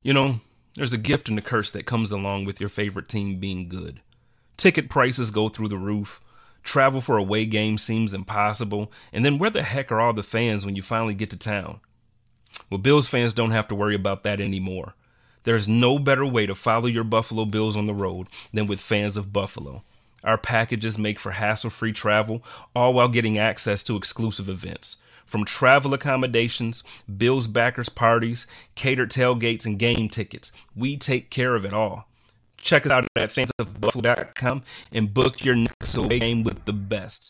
You know, there's a gift and a curse that comes along with your favorite team being good. Ticket prices go through the roof. Travel for away games seems impossible. And then where the heck are all the fans when you finally get to town? Well, Bills fans don't have to worry about that anymore. There's no better way to follow your Buffalo Bills on the road than with Fans of Buffalo. Our packages make for hassle-free travel, all while getting access to exclusive events. From travel accommodations, Bills backers parties, catered tailgates, and game tickets, we take care of it all. Check us out at fansofbuffalo.com and book your next away game with the best.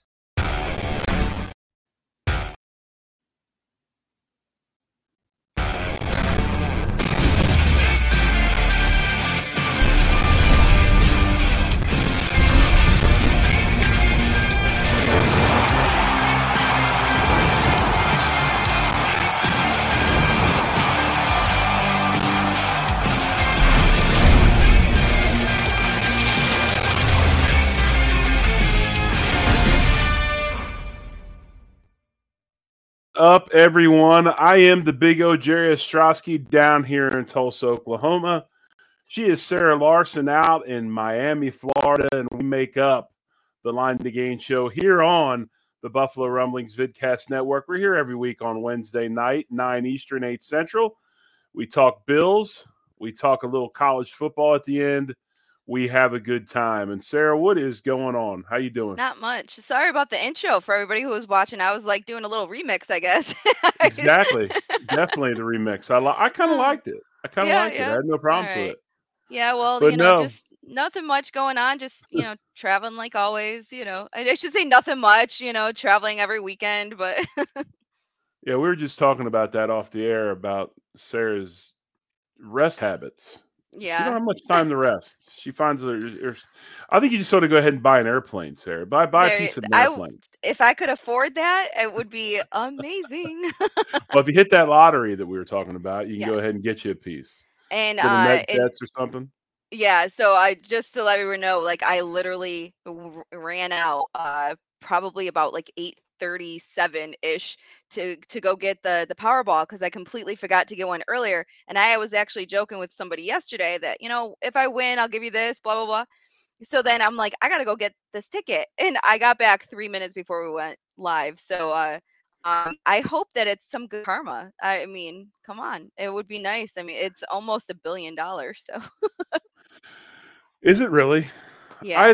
Up, everyone. I am the Big O, Jerry Ostrowski, down here in Tulsa, Oklahoma. She is Sarah Larson out in Miami, Florida, and we make up the Line to Gain show here on the Buffalo Rumblings Vidcast Network. We're here every week on Wednesday night, 9 Eastern, 8 Central. We talk Bills. We talk a little college football at the end. We have a good time. And Sarah, what is going on? How you doing? Not much. Sorry about the intro for everybody who was watching. I was like doing a little remix, I guess. Exactly. Definitely the remix. I kind of liked it. I had no problems with it. Yeah, well, But no. just nothing much going on. Just, traveling like always, I should say nothing much, traveling every weekend, but Yeah, we were just talking about that off the air about Sarah's rest habits. yeah. She don't have much time to rest. She finds her I think you just sort of go ahead and buy an airplane, Sarah. Buy a piece of an airplane. If I could afford that, it would be amazing. Well, if you hit that lottery that we were talking about, you can go ahead and get you a piece. And get a NetJets or something. Yeah, so I just to let everyone know, like I literally ran out probably about like 8:37-ish to go get the Powerball because I completely forgot to get one earlier. And I was actually joking with somebody yesterday that, if I win, I'll give you this, blah blah blah. So then I'm like, I gotta go get this ticket. And I got back 3 minutes before we went live. So I hope that it's some good karma. I mean, come on. It would be nice. I mean, it's almost $1 billion, so Is it really? yeah.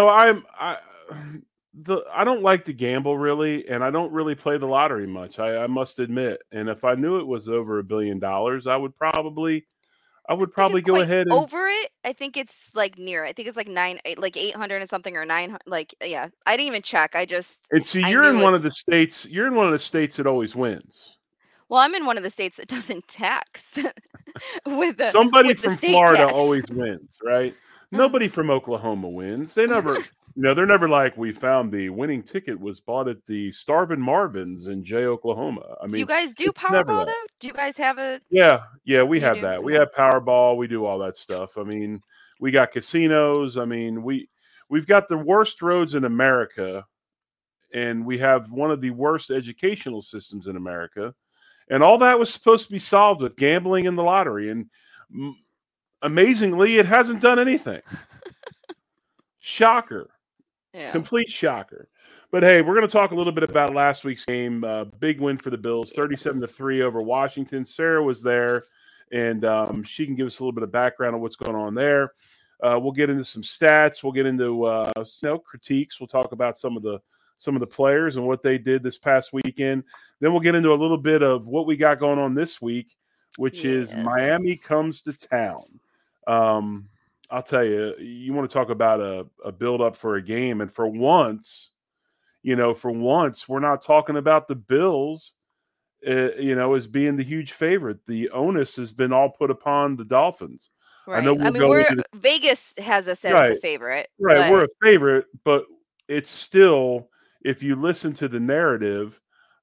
I don't like to gamble really, and I don't really play the lottery much. I must admit. And if I knew it was over $1 billion, I would probably go ahead and over it. I think it's like near. I think it's like 800 and something or 900. Like, yeah, I didn't even check. And see, you're in one of the states. You're in one of the states that always wins. Well, I'm in one of the states that doesn't tax. Somebody from Florida tax. always wins, right? Nobody from Oklahoma wins. They never, they're never like, we found the winning ticket was bought at the Starvin' Marvin's in Jay, Oklahoma. I mean, do you guys do Powerball though? Do you guys have a? Yeah, we have that. We have Powerball. We do all that stuff. I mean, we got casinos. I mean, we've got the worst roads in America, and we have one of the worst educational systems in America. And all that was supposed to be solved with gambling and the lottery. And amazingly, it hasn't done anything. Shocker. Yeah. Complete shocker. But hey, we're going to talk a little bit about last week's game. Big win for the Bills, 37-3 over Washington. Sarah was there, and she can give us a little bit of background on what's going on there. We'll get into some stats. We'll get into critiques. We'll talk about some of the players and what they did this past weekend. Then we'll get into a little bit of what we got going on this week, which is Miami comes to town. I'll tell you, you want to talk about a build-up for a game. And for once, we're not talking about the Bills, as being the huge favorite. The onus has been all put upon the Dolphins. Right. I know Vegas has us as the favorite. Right. We're a favorite, but it's still, if you listen to the narrative,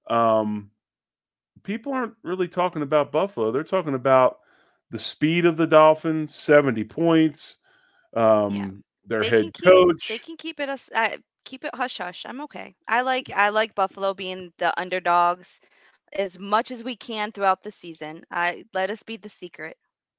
people aren't really talking about Buffalo. They're talking about the speed of the Dolphins, 70 points, their head coach. They can keep it hush hush. I'm okay. I like Buffalo being the underdogs as much as we can throughout the season. Let us be the secret.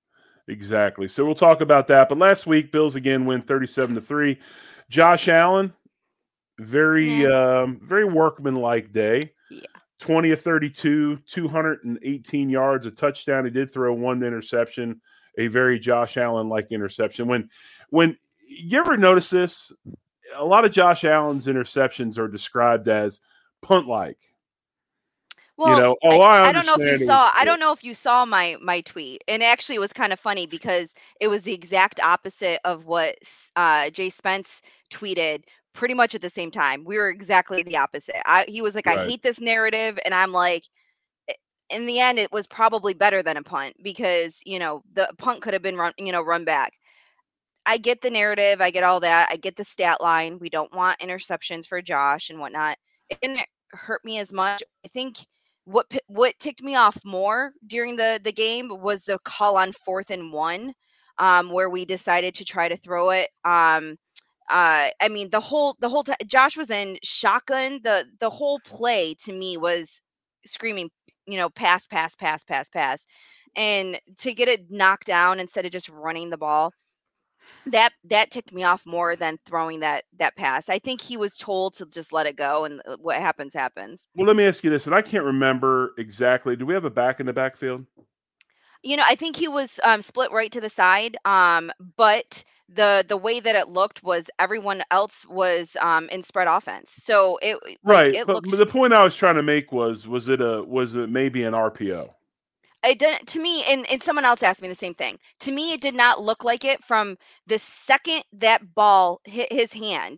Exactly. So we'll talk about that. But last week, Bills again win 37-3. Josh Allen, very very workmanlike day. Yeah. 20 of 32, 218 yards, a touchdown. He did throw one interception, a very Josh Allen like interception. When you ever notice this, a lot of Josh Allen's interceptions are described as punt like. Well, I I don't know if you understand it was saw a I pick. don't know if you saw my tweet. And actually it was kind of funny because it was the exact opposite of what Jay Spence tweeted pretty much at the same time. We were exactly the opposite. He was like, I Right. hate this narrative, and I'm like, in the end it was probably better than a punt because, the punt could have been run back. I get the narrative, I get all that. I get the stat line. We don't want interceptions for Josh and whatnot. It didn't hurt me as much. I think what ticked me off more during the game was the call on 4th and 1, where we decided to try to throw it. I mean, the whole time Josh was in shotgun. The whole play to me was screaming, pass, pass, pass, pass, pass, and to get it knocked down instead of just running the ball, that ticked me off more than throwing that pass. I think he was told to just let it go, and what happens happens. Well, let me ask you this, and I can't remember exactly. Do we have a back in the backfield? I think he was split right to the side, but the way that it looked was everyone else was in spread offense, so Right, it but looked. the point I was trying to make was it maybe an RPO? It didn't to me, and someone else asked me the same thing. To me, it did not look like it from the second that ball hit his hand.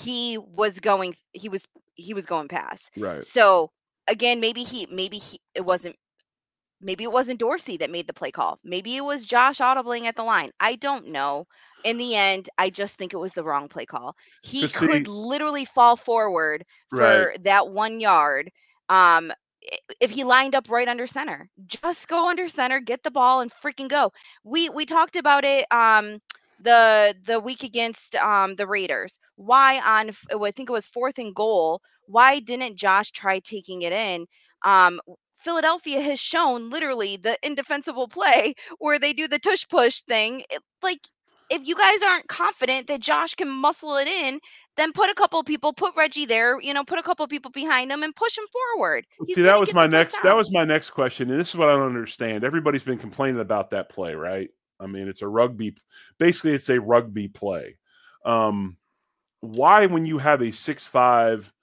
He was going past. Right. So again, maybe it wasn't Dorsey that made the play call. Maybe it was Josh audibling at the line. I don't know. In the end, I just think it was the wrong play call. He Because could see, literally fall forward right. for that 1 yard. Um, if he lined up right under center, just go under center, get the ball, and freaking go. We talked about it the week against the Raiders. Why I think it was 4th and goal? Why didn't Josh try taking it in? Philadelphia has shown literally the indefensible play where they do the tush push thing. Like, if you guys aren't confident that Josh can muscle it in, then put a couple of people, put Reggie there, put a couple of people behind him and push him forward. He's See, that gonna was get the my first next that down. was my next question, and this is what I don't understand. Everybody's been complaining about that play, right? I mean, basically it's a rugby play. Um, why, when you have a 6'5",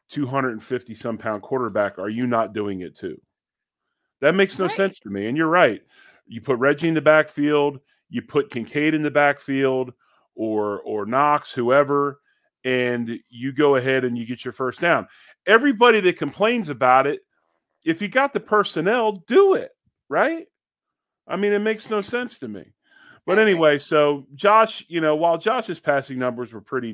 250 some pound quarterback, are you not doing it too? That makes no Right. sense to me. And you're right. You put Reggie in the backfield, you put Kincaid in the backfield, or Knox, whoever, and you go ahead and you get your first down. Everybody that complains about it, if you got the personnel, do it, right? I mean, it makes no sense to me. I But agree. anyway, so Josh, while Josh's passing numbers were pretty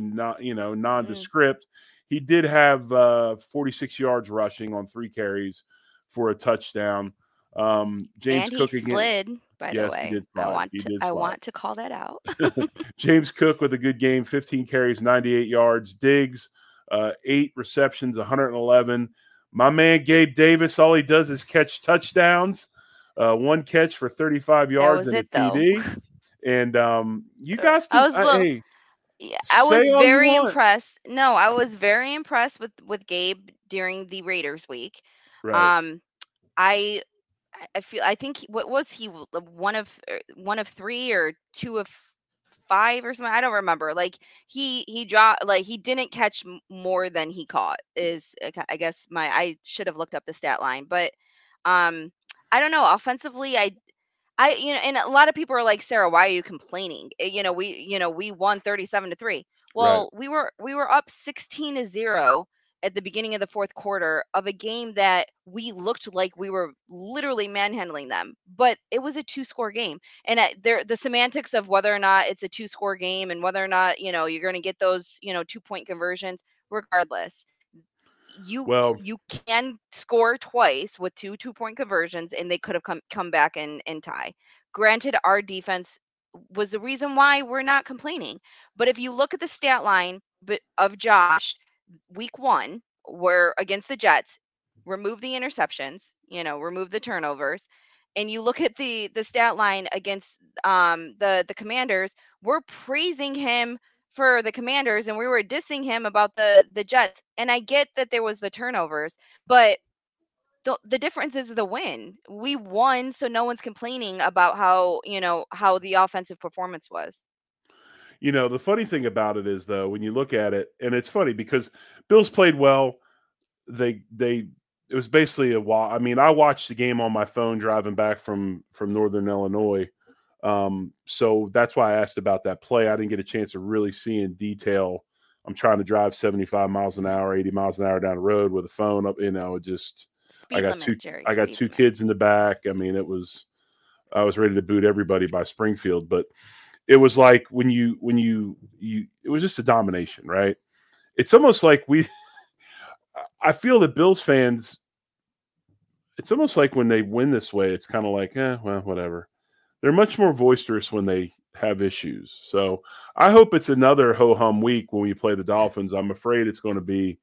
Mm. nondescript, he did have 46 yards rushing on 3 carries for a touchdown. James And he Cook again. slid, by the Yes, he way. did slide. He did I slide. want to call that out. James Cook with a good game, 15 carries, 98 yards. Diggs, 8 receptions, 111. My man Gabe Davis, all he does is catch touchdowns. One catch for 35 That yards was and a it though. TD. And you guys I can, was a little hey, Yeah, I say was all you very want. impressed. No, I was very impressed with Gabe during the Raiders week. Right. Um, I I think what was he one of three or two of five or something. I don't remember. Like he dropped like he didn't catch more than he caught. Is I guess I should have looked up the stat line, but um, I don't know. Offensively, and a lot of people are like, Sarah, why are you complaining? We won 37-3. Right. Well, we were up 16-0 at the beginning of the fourth quarter of a game that we looked like we were literally manhandling them, but it was a two-score game. And the semantics of whether or not it's a two-score game and whether or not you're going to get those 2-point conversions, regardless, Well, you can score twice with two-point conversions, and they could have come back and tie. Granted, our defense was the reason why we're not complaining. But if you look at the stat line of Josh, week 1, where against the Jets, remove the interceptions, remove the turnovers, and you look at the stat line against the Commanders, we're praising him for the Commanders and we were dissing him about the Jets. And I get that there was the turnovers, but the difference is the win. We won, so no one's complaining about how the offensive performance was. The funny thing about it is, though, when you look at it, and it's funny because Bills played well. It was basically a while. I mean, I watched the game on my phone driving back from Northern Illinois. So that's why I asked about that play. I didn't get a chance to really see in detail. I'm trying to drive 75 miles an hour, 80 miles an hour down the road with a phone up, Speed limit, Jerry. I got two kids in the back. I mean, I was ready to boot everybody by Springfield, but it was like when you it was just a domination, right? It's almost like I feel that Bills fans, it's almost like when they win this way, it's kind of like, well, whatever. They're much more boisterous when they have issues. So I hope it's another ho-hum week when we play the Dolphins. I'm afraid it's going to be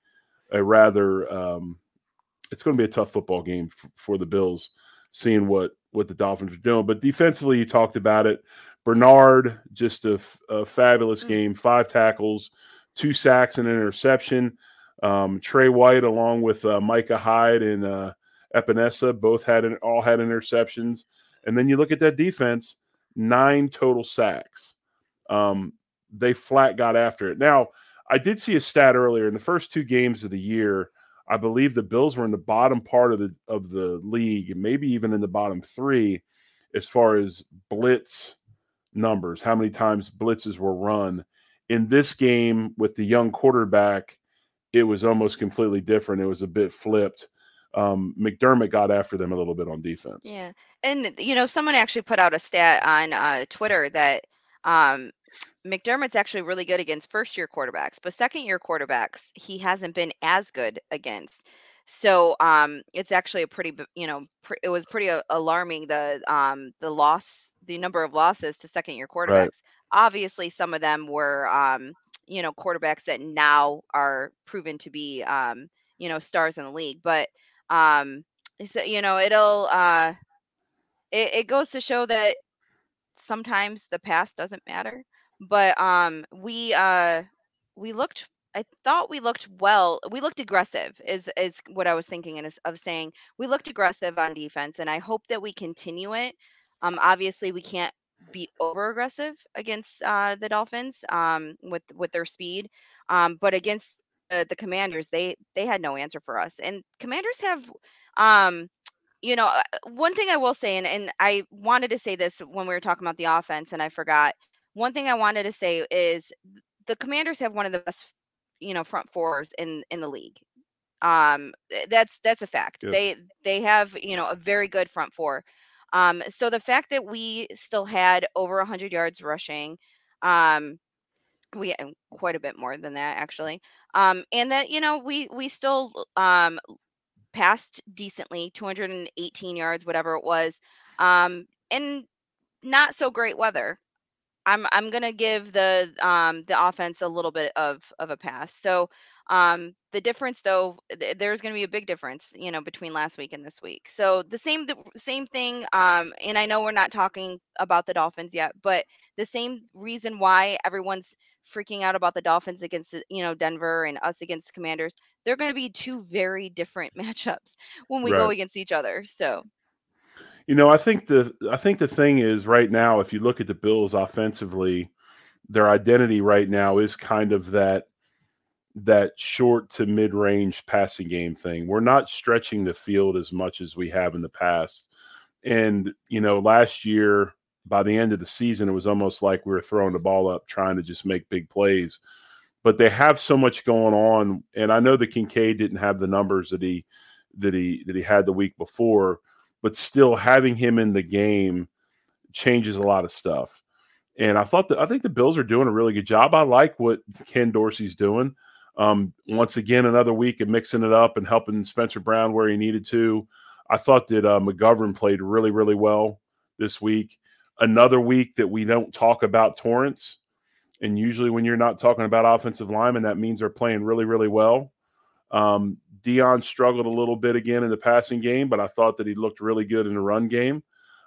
it's going to be a tough football game for the Bills, seeing what the Dolphins are doing. But defensively, you talked about it. Bernard, just a fabulous game, 5 tackles, 2 sacks and an interception. Trey White, along with Micah Hyde and Epinesa, all had interceptions. And then you look at that defense, 9 total sacks. They flat got after it. Now, I did see a stat earlier in the first 2 games of the year. I believe the Bills were in the bottom part of the league, and maybe even in the bottom 3 as far as blitz numbers, how many times blitzes were run. In this game with the young quarterback, it was almost completely different. It was a bit flipped. McDermott got after them a little bit on defense. Yeah. And, someone actually put out a stat on Twitter that McDermott's actually really good against first-year quarterbacks, but second-year quarterbacks, he hasn't been as good against. So it's actually it was pretty alarming, the number of losses to second-year quarterbacks. Right. Obviously, some of them were quarterbacks that now are proven to be stars in the league, but so it goes to show that sometimes the past doesn't matter. But I thought we looked well. We looked aggressive is what I was thinking of saying. We looked aggressive on defense, and I hope that we continue it. Obviously we can't be over aggressive against the Dolphins with their speed. But against the Commanders, they had no answer for us. And Commanders have one thing I will say, and I wanted to say this when we were talking about the offense, and I forgot. One thing I wanted to say is the Commanders have one of the best, front fours in the league. That's a fact. Yes. They have, a very good front four. So the fact that we still had over 100 yards rushing, we quite a bit more than that actually, and that we still passed decently, 218 yards, whatever it was, in not so great weather. I'm gonna give the offense a little bit of a pass. So the difference though, there's gonna be a big difference, between last week and this week. So the same thing. And I know we're not talking about the Dolphins yet, but the same reason why everyone's freaking out about the Dolphins against Denver and us against Commanders, they're going to be 2 very different matchups when we go Right. against each other. So I think the thing is right now, if you look at the Bills offensively, their identity right now is kind of that short to mid-range passing game thing. We're not stretching the field as much as we have in the past. And, last year, by the end of the season, it was almost like we were throwing the ball up, trying to just make big plays. But they have so much going on. And I know that Kincaid didn't have the numbers that he had the week before, but still having him in the game changes a lot of stuff. And I think the Bills are doing a really good job. I like what Ken Dorsey's doing. Once again, another week of mixing it up and helping Spencer Brown where he needed to. I thought that McGovern played really, really well this week. Another week that we don't talk about Torrance. And usually when you're not talking about offensive linemen, that means they're playing really, really well. Dion struggled a little bit again in the passing game, but I thought that he looked really good in the run game.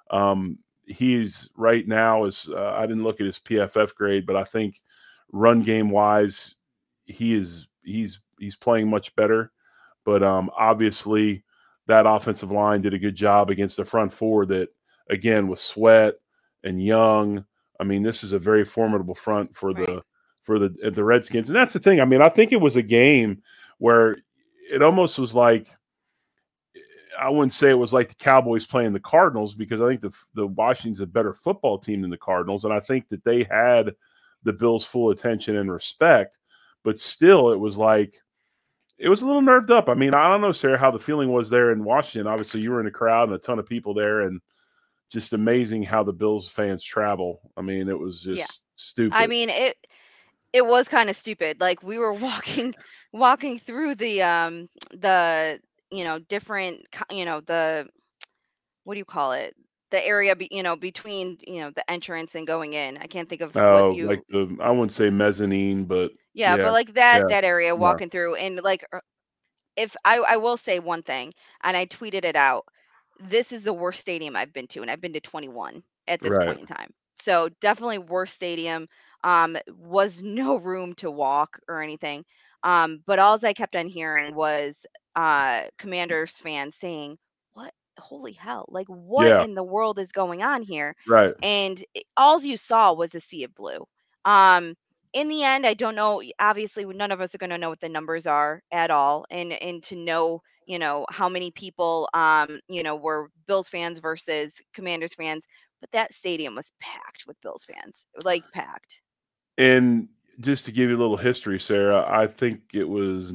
He's right now is I didn't look at his PFF grade, but I think run game wise, he's playing much better. But obviously, that offensive line did a good job against the front four that, again, with Sweat and Young. I mean, this is a very formidable front for Right. the Redskins. And that's the thing. I mean, I think it was a game where it almost was like, I wouldn't say it was like the Cowboys playing the Cardinals, because I think the Washington's a better football team than the Cardinals. And I think that they had the Bills' full attention and respect. But still, it was like, it was a little nerved up. I mean, I don't know, Sarah, how the feeling was there in Washington. Obviously, you were in a crowd and a ton of people there, and just amazing how the Bills fans travel. I mean, it was just stupid. I mean, it was kind of stupid. Like, we were walking through the different, the, what do you call it? The area, between, the entrance and going in. I can't think of what you. Like I wouldn't say mezzanine, but Yeah, but like that yeah, area, yeah. walking through, and like, if I will say one thing, and I tweeted it out. This is the worst stadium I've been to, and I've been to 21 at this Right. point in time. So definitely worst stadium. Was no room to walk or anything. But all I kept on hearing was Commanders fans saying, "What? Holy hell! Like, what Yeah. in the world is going on here?" Right. And all you saw was a sea of blue. In the end, I don't know. Obviously, none of us are going to know what the numbers are at all, and to know, how many people, were Bills fans versus Commanders fans. But that stadium was packed with Bills fans, like packed. And just to give you a little history, Sarah, I think it was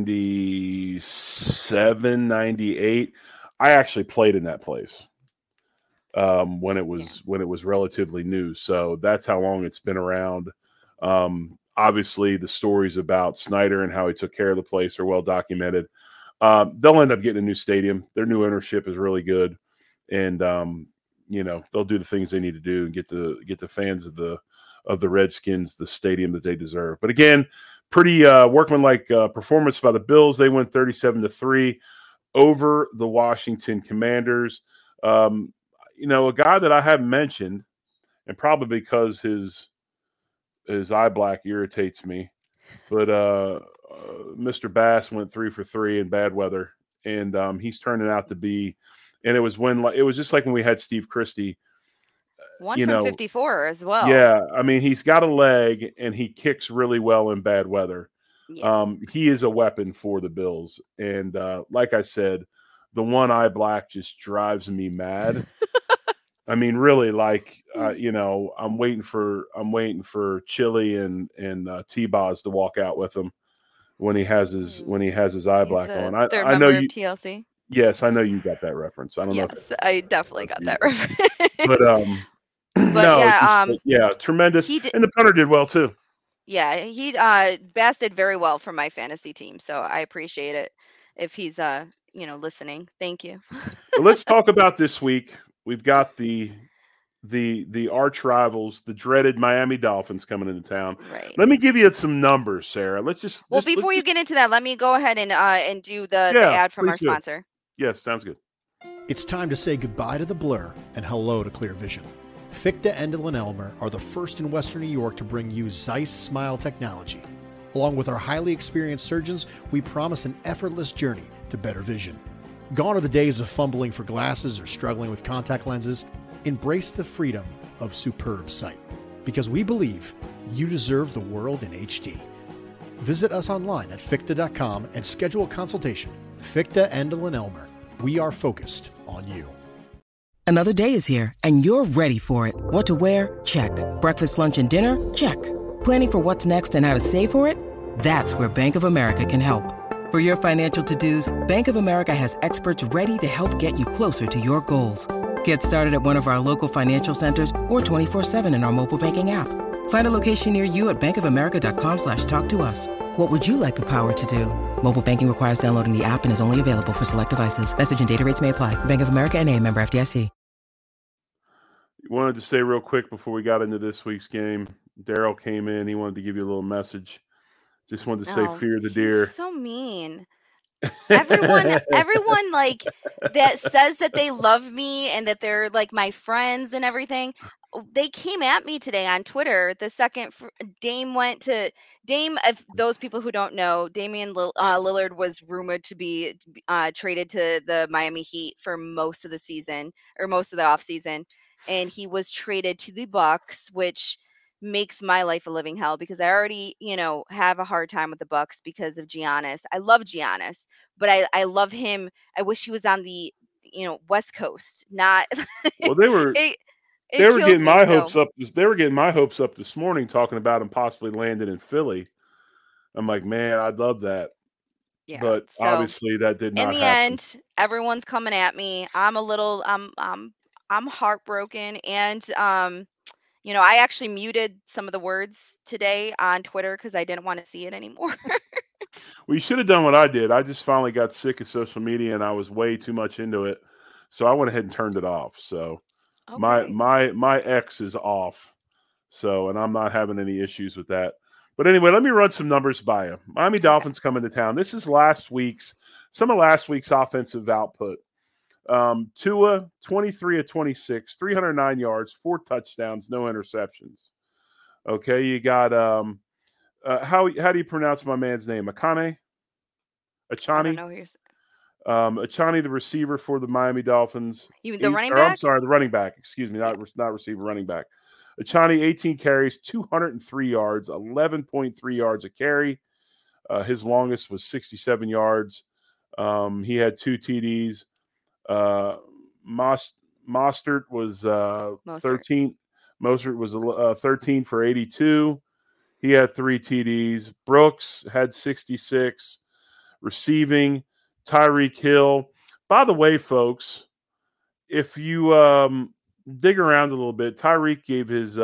97, 98. I actually played in that place when it was relatively new. So that's how long it's been around. Obviously, the stories about Snyder and how he took care of the place are well documented. They'll end up getting a new stadium. Their new ownership is really good, and they'll do the things they need to do and get the fans of the Redskins the stadium that they deserve. But again, pretty workmanlike performance by the Bills. They win 37-3 over the Washington Commanders. A guy that I haven't mentioned, and probably because his eye black irritates me, but Mr. Bass went 3 for 3 in bad weather, and he's turning out to be. And it was just like when we had Steve Christie. 1 from 54 as well. Yeah, I mean, he's got a leg and he kicks really well in bad weather. Yeah. He is a weapon for the Bills, and like I said, the one eye black just drives me mad. I mean, really, like I'm waiting for Chili and T-Boz to walk out with him when he has his eye black on. I know you TLC. Yes, I know you got that reference. I don't know. Yes, I definitely got that reference. But tremendous. And the punter did well too. Yeah, Bass did very well for my fantasy team, so I appreciate it. If he's listening, thank you. Well, let's talk about this week. We've got the arch rivals, the dreaded Miami Dolphins, coming into town. Right. Let me give you some numbers, Sarah. Before you get into that, let me go ahead and do the ad from our sponsor. Yes, sounds good. It's time to say goodbye to the blur and hello to clear vision. Fichte, Endel, and Elmer are the first in Western New York to bring you Zeiss Smile technology. Along with our highly experienced surgeons, we promise an effortless journey to better vision. Gone are the days of fumbling for glasses or struggling with contact lenses. Embrace the freedom of superb sight, because we believe you deserve the world in HD. Visit us online at Fichte.com and schedule a consultation. Fichte, Endel, and Elmer. We are focused on you. Another day is here, and you're ready for it. What to wear? Check. Breakfast, lunch, and dinner? Check. Planning for what's next and how to save for it? That's where Bank of America can help. For your financial to-dos, Bank of America has experts ready to help get you closer to your goals. Get started at one of our local financial centers or 24/7 in our mobile banking app. Find a location near you at bankofamerica.com/talktous. What would you like the power to do? Mobile banking requires downloading the app and is only available for select devices. Message and data rates may apply. Bank of America N.A., member FDIC. Wanted to say real quick before we got into this week's game, Daryl came in. He wanted to give you a little message. Just wanted to say, fear the deer. So mean. Everyone like that says that they love me and that they're like my friends and everything. They came at me today on Twitter the second Dame went to Dame. If those people who don't know, Lillard was rumored to be traded to the Miami Heat for most of the season or most of the offseason, and he was traded to the Bucks, which makes my life a living hell because I already, have a hard time with the Bucks because of Giannis. I love Giannis, but I love him. I wish he was on the, West Coast, not Well, they were it they it were kills getting me. my So hopes up. They were getting my hopes up this morning, talking about him possibly landing in Philly. I'm like, man, I'd love that, yeah. but So obviously that did in not the happen. end, everyone's coming at me. I'm heartbroken and I actually muted some of the words today on Twitter because I didn't want to see it anymore. Well, you should have done what I did. I just finally got sick of social media, and I was way too much into it, so I went ahead and turned it off. So my Okay. my X is off. So, and I'm not having any issues with that. But anyway, let me run some numbers by you. Miami Okay. Dolphins coming to town. This is some of last week's offensive output. Tua, 23 of 26, 309 yards, 4 touchdowns, no interceptions. Okay, you got how do you pronounce my man's name? I don't Achani? know who you're. Achani, the receiver for the Miami Dolphins. You mean the running I'm back? sorry, the running back. Excuse me, Yeah. not receiver, running back. Achani, 18 carries, 203 yards, 11.3 yards a carry. His longest was 67 yards. He had 2 TDs. Mostert was Mostert. 13. Mostert was 13 for 82. He had 3 TDs. Brooks had 66. Receiving, Tyreek Hill. By the way, folks, if you dig around a little bit, Tyreek gave his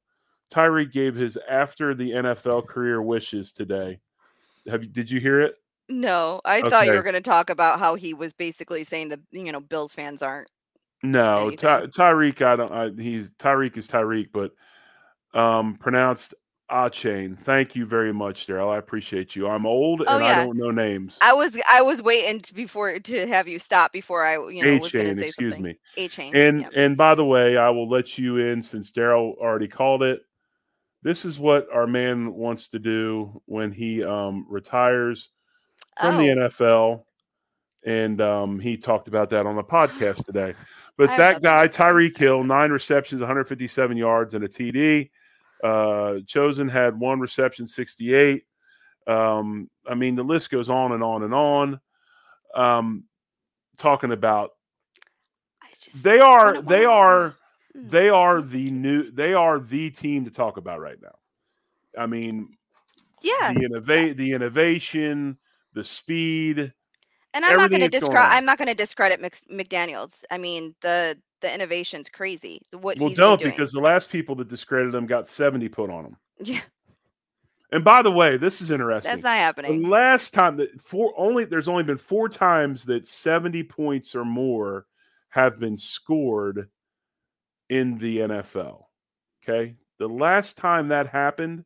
after the NFL career wishes today. Did you hear it? No, I thought you Okay. were going to talk about how he was basically saying that, Bills fans aren't No, anything. Tyreek. Tyreek is Tyreek, but pronounced Achane. Thank you very much, Daryl. I appreciate you. I'm old Oh and I yeah, don't know names. I was waiting before to have you stop before I was going to A-Chain, say excuse something. me. A chain. And Yeah. and by the way, I will let you in since Daryl already called it. This is what our man wants to do when he retires from the Oh, NFL, and he talked about that on the podcast today. I But have that nothing guy, to say. Tyreek Hill, 9 receptions, 157 yards, and a TD. Chosen had 1 reception, 68. I mean, the list goes on and on and on. Talking about I just they when are it, when they it, are mm, they are mm, they are the team to talk about right now. I mean, yeah. the innovation, the speed, And everything that's going on. I'm not going to discredit McDaniel's. I mean, the innovation's crazy. What Well, he's been don't, doing. because the last people that discredited them got 70 put on them. Yeah, And by the way, this is that's interesting. not The happening. last time there's only been 4 times that 70 points or more have been scored in the NFL. Okay? The last time that happened,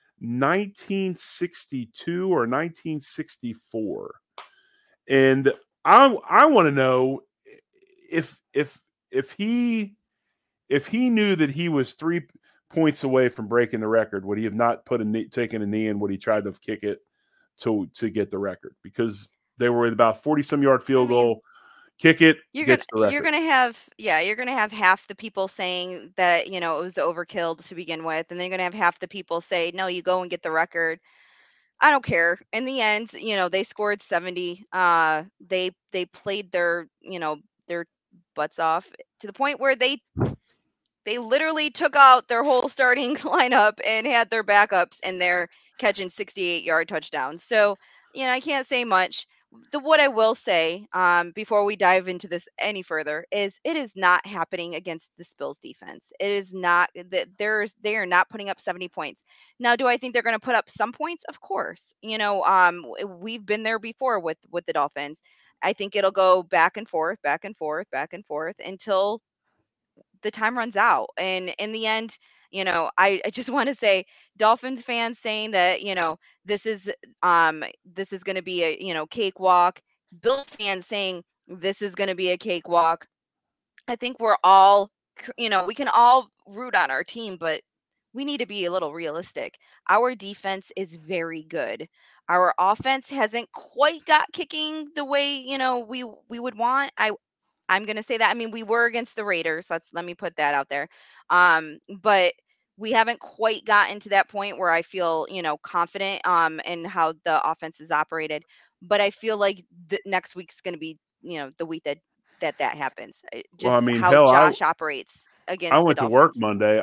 1962 or 1964. And I want to know if he knew that he was 3 points away from breaking the record, would he have not taken a knee in? Would he tried to kick it to get the record? Because they were at about 40-some yard I field mean, goal. Kick it, you're gets the record. gonna have you're gonna have half the people saying that it was overkill to begin with, and then you're gonna have half the people say no, you go and get the record. I don't care. In the end, they scored 70. They played their butts off to the point where they literally took out their whole starting lineup and had their backups in there catching 68-yard touchdowns. So, I can't say much. What I will say, before we dive into this any further, is it is not happening against the Bills defense. It is not that they are not putting up 70 points. Now, do I think they're going to put up some points? Of course. We've been there before with the Dolphins. I think it'll go back and forth, back and forth, back and forth until the time runs out. And in the end, I just want to say, Dolphins fans saying that, this is going to be a, cakewalk. Bills fans saying this is going to be a cakewalk. I think we're all, we can all root on our team, but we need to be a little realistic. Our defense is very good. Our offense hasn't quite got kicking the way, we would want. I'm going to say that. I mean, we were against the Raiders. Let me put that out there. But we haven't quite gotten to that point where I feel, confident in how the offense is operated. But I feel like next week's going to be, the week that happens. Well, I Just mean, how hell, Josh operates I against the went to work Dolphins. Monday.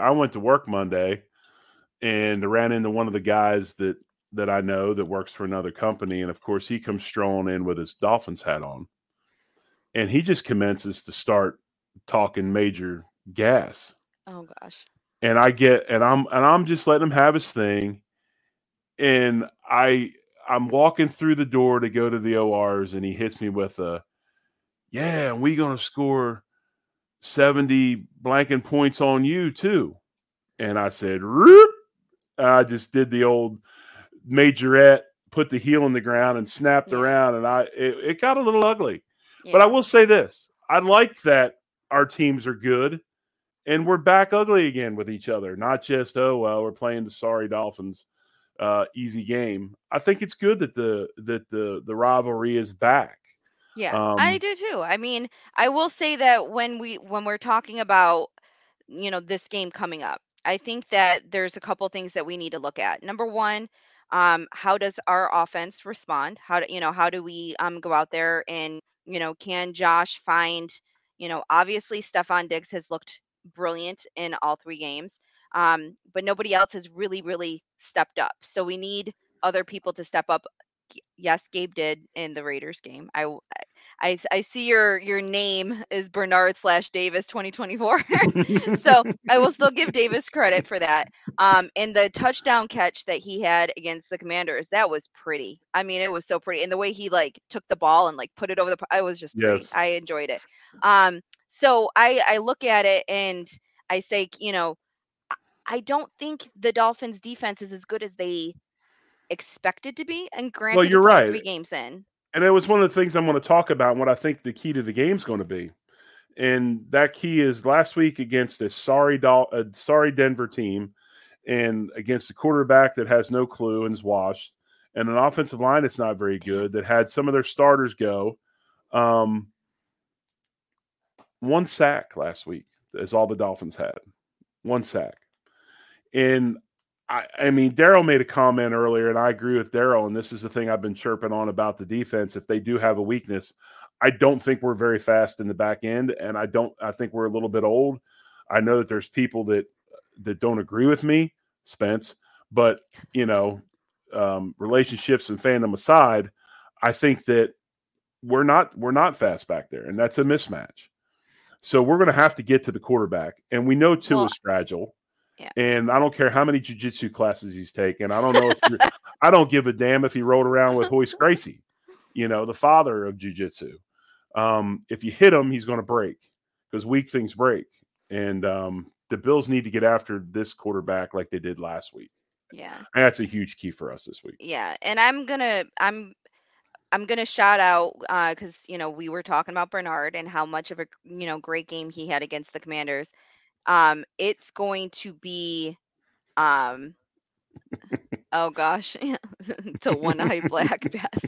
And ran into one of the guys that I know that works for another company. And of course, he comes strolling in with his Dolphins hat on. And he just commences to start talking major gas. Oh gosh. And I'm just letting him have his thing. And I'm walking through the door to go to the ORs, and he hits me with we gonna score 70 blanking points on you too. And I said, Roop. I just did the old majorette, put the heel in the ground and snapped around, and it got a little ugly. Yeah. But I will say this. I like that our teams are good and we're back ugly again with each other. Not just, we're playing the sorry Dolphins, easy game. I think it's good that the rivalry is back. Yeah, I do too. I mean, I will say that when we're talking about, this game coming up, I think that there's a couple things that we need to look at. Number one, how does our offense respond? How do we go out there and, can Josh find, obviously Stephon Diggs has looked brilliant in all 3 games, but nobody else has really, really stepped up. So we need other people to step up. Yes, Gabe did in the Raiders game. I see your name is Bernard/Davis 2024. So I will still give Davis credit for that. And the touchdown catch that he had against the Commanders, that was pretty. I mean, it was so pretty. And the way he took the ball and put it over it was just pretty. Yes. I enjoyed it. So I look at it and I say, I don't think the Dolphins defense is as good as they expected to be. And granted, well, you're it's right. only 3 games in. And it was one of the things I'm going to talk about and what I think the key to the game is going to be. And that key is last week against a sorry Denver team and against a quarterback that has no clue and is washed, and an offensive line that's not very good that had some of their starters go. 1 sack last week is all the Dolphins had. 1 sack. And I mean, Daryl made a comment earlier, and I agree with Daryl, and this is the thing I've been chirping on about the defense. If they do have a weakness, I don't think we're very fast in the back end, and I think we're a little bit old. I know that there's people that don't agree with me, Spence, but, relationships and fandom aside, I think that we're not fast back there, and that's a mismatch. So we're going to have to get to the quarterback, and we know Tua is fragile. Yeah. And I don't care how many jiu-jitsu classes he's taken. I don't know I don't give a damn if he rolled around with Hoist Gracie, the father of jiu-jitsu. If you hit him, he's going to break because weak things break. And the Bills need to get after this quarterback like they did last week. Yeah. And that's a huge key for us this week. Yeah. And I'm going to shout out because, we were talking about Bernard and how much of a, great game he had against the Commanders. It's going to be, oh gosh, the one-eye black bass.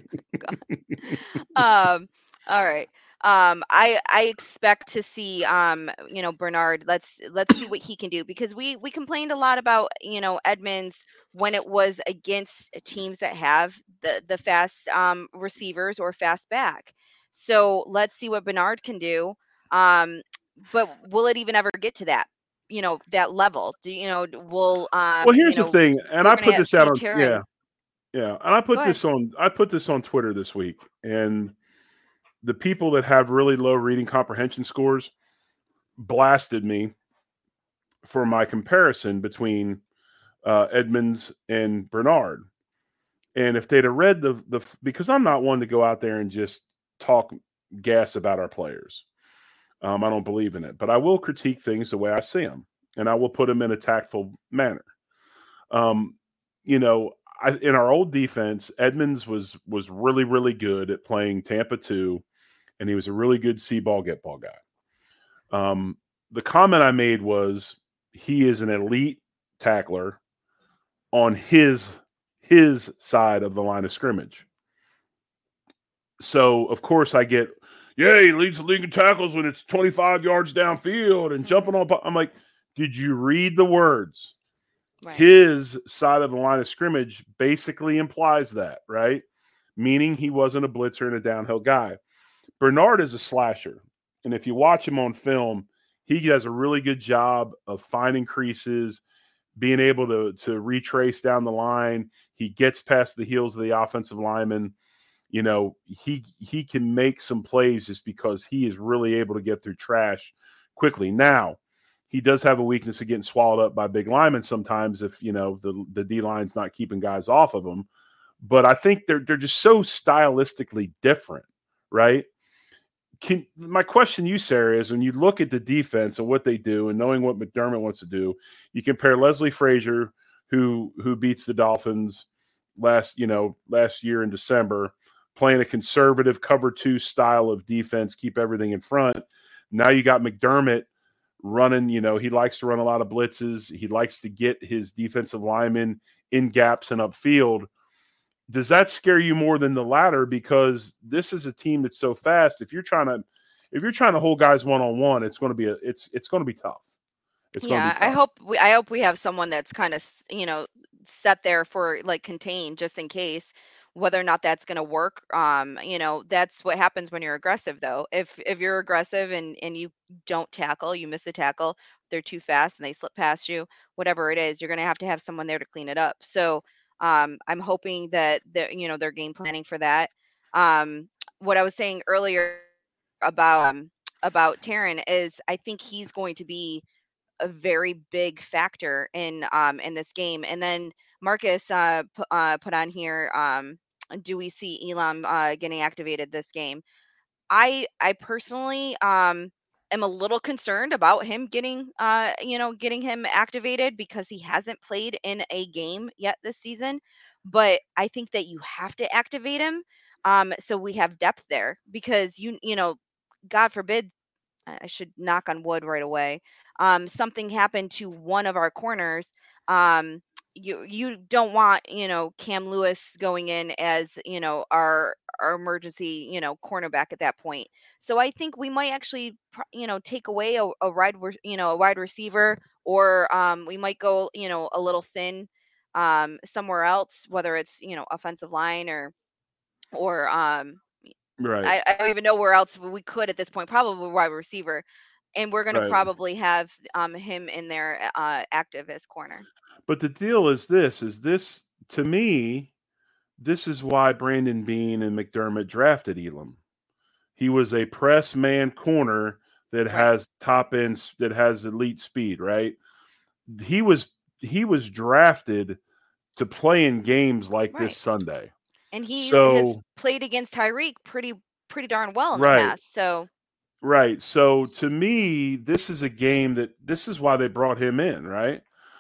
All right. I expect to see, Bernard. Let's see what he can do because we complained a lot about, Edmonds when it was against teams that have the fast receivers or fast back. So let's see what Bernard can do. But will it even ever get to that, that level? Will well, here's the thing, and I put this out on yeah. And I put this on Twitter this week, and the people that have really low reading comprehension scores blasted me for my comparison between Edmonds and Bernard. And if they'd have read because I'm not one to go out there and just talk gas about our players. I don't believe in it, but I will critique things the way I see them. and I will put him in a tactful manner. You know, in our old defense, Edmonds was really, really good at playing Tampa 2, and he was a really good see ball, get ball guy. The comment I made was he is an elite tackler on his side of the line of scrimmage. So, of course, I get, yeah, he leads the league in tackles when it's 25 yards downfield and jumping on. I'm like, did you read the words? Right. His side of the line of scrimmage basically implies that, right? Meaning he wasn't a blitzer and a downhill guy. Bernard is a slasher. And if you watch him on film, he does a really good job of finding creases, being able to retrace down the line. He gets past the heels of the offensive lineman. You know, he can make some plays just because he is really able to get through trash quickly. Now, he does have a weakness of getting swallowed up by big linemen sometimes if, you know, the D-line's not keeping guys off of him. But I think they're just so stylistically different, right? My question to you, Sarah, is when you look at the defense and what they do and knowing what McDermott wants to do, you compare Leslie Frazier, who beats the Dolphins last year in December, playing a conservative cover 2 style of defense, keep everything in front. Now you got McDermott running, you know, he likes to run a lot of blitzes. He likes to get his defensive linemen in gaps and upfield. Does that scare you more than the latter? Because this is a team that's so fast. If you're trying to hold guys one-on-one, it's going to be it's going to be tough. It's going to be tough. I hope we have someone that's kind of, you know, set there for like contain just in case. Whether or not that's going to work, you know, that's what happens when you're aggressive, though. If you're aggressive and you don't tackle, you miss a tackle, they're too fast and they slip past you, whatever it is, you're going to have someone there to clean it up. So I'm hoping that they're game planning for that. What I was saying earlier about Taron is I think he's going to be a very big factor in this game. And then Marcus put on here, do we see Elam getting activated this game? I personally am a little concerned about him getting him activated because he hasn't played in a game yet this season. But I think that you have to activate him so we have depth there because you know, God forbid, I should knock on wood right away. Something happened to one of our corners. You don't want, you know, Cam Lewis going in as, you know, our emergency, you know, cornerback at that point. So I think we might actually, you know, take away a wide receiver, or we might go, you know, a little thin somewhere else, whether it's, you know, offensive line or right. I don't even know where else we could at this point. Probably wide receiver, and we're going to probably have him in there active as corner. But the deal is this to me, this is why Brandon Beane and McDermott drafted Elam. He was a press man corner that has top ends, that has elite speed, right? He was drafted to play in games like this Sunday. And he has played against Tyreek pretty darn well in the past. So right. So to me, this is a game this is why they brought him in, right?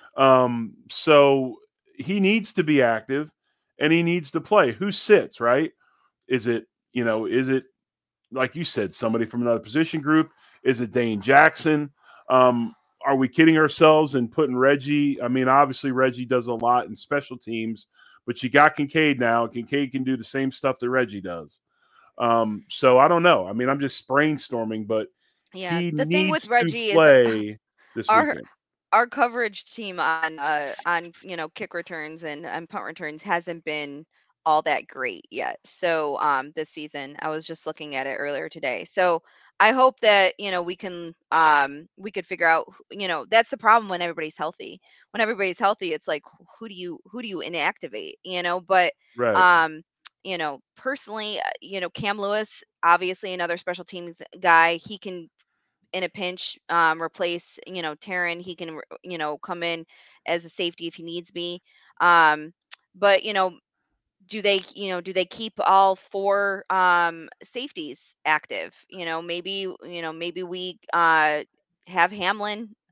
So he needs to be active and he needs to play. Who sits, right? Is it like you said, somebody from another position group? Is it Dane Jackson? Are we kidding ourselves and putting Reggie? I mean, obviously Reggie does a lot in special teams, but you got Kincaid now. Kincaid can do the same stuff that Reggie does. So I don't know. I mean, I'm just brainstorming, but he the thing with Reggie to play this weekend. Our coverage team on you know, kick returns and punt returns hasn't been all that great yet. So this season, I was just looking at it earlier today. So I hope that, you know, we could figure out, you know, that's the problem when everybody's healthy. When everybody's healthy, it's like, who do you inactivate, you know? But you know, personally, you know, Cam Lewis, obviously another special teams guy. He can, in a pinch, replace, you know, Taron. He can, you know, come in as a safety if he needs be. But, you know, do they keep all 4 safeties active? You know, maybe we have Hamlin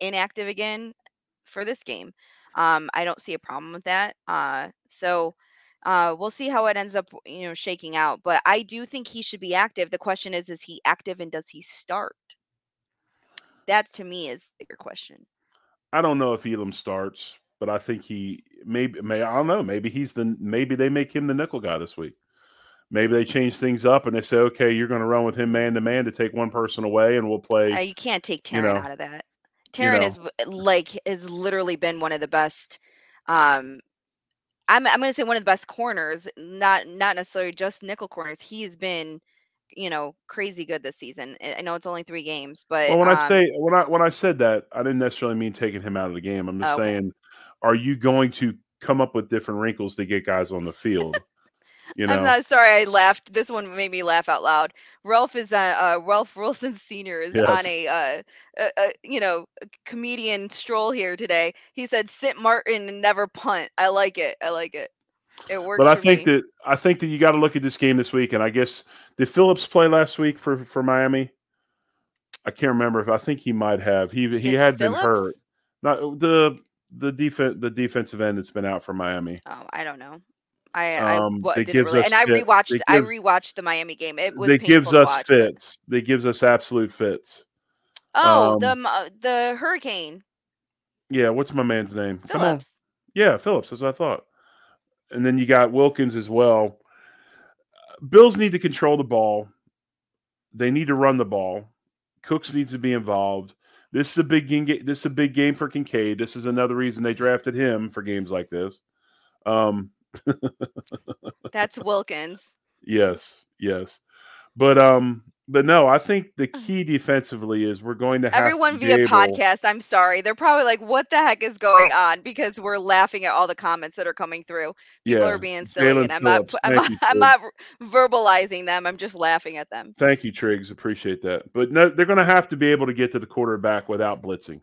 inactive again for this game. I don't see a problem with that. So we'll see how it ends up, shaking out. But I do think he should be active. The question is he active and does he start? That to me is the bigger question. I don't know if Elam starts, but I think I don't know. Maybe they make him the nickel guy this week. Maybe they change things up and they say, okay, you're going to run with him man to man to take one person away, and we'll play. You can't take Taryn out of that. Taryn has literally been one of the best. I'm going to say one of the best corners, not necessarily just nickel corners. He has been, crazy good this season. I know it's only 3 games, but when I said that, I didn't necessarily mean taking him out of the game. I'm just saying, are you going to come up with different wrinkles to get guys on the field? I'm not sorry. I laughed. This one made me laugh out loud. Ralph Wilson Sr. is on a comedian stroll here today. He said, "Sit Martin and never punt." I like it. It works. But I think that you got to look at this game this week. And I guess, did Phillips play last week for Miami? I can't remember. I think he might have. He had been hurt. Not the defensive end that's been out for Miami. Oh, I don't know. I didn't really, and I rewatched the Miami game. It was painful gives to us watch, fits. They gives us absolute fits. Oh, the Hurricane. Yeah, what's my man's name? Phillips. Come on. Yeah, Phillips. That's what I thought. And then you got Wilkins as well. Bills need to control the ball. They need to run the ball. Cooks needs to be involved. This is a big game. This is a big game for Kincaid. This is another reason they drafted him for games like this. That's Wilkins. Yes. But no, I think the key defensively is we're going to have everyone via podcast. I'm sorry. They're probably like, what the heck is going on? Because we're laughing at all the comments that are coming through. People are being silly, and I'm not verbalizing them. I'm just laughing at them. Thank you, Triggs. Appreciate that. But no, they're going to have to be able to get to the quarterback without blitzing.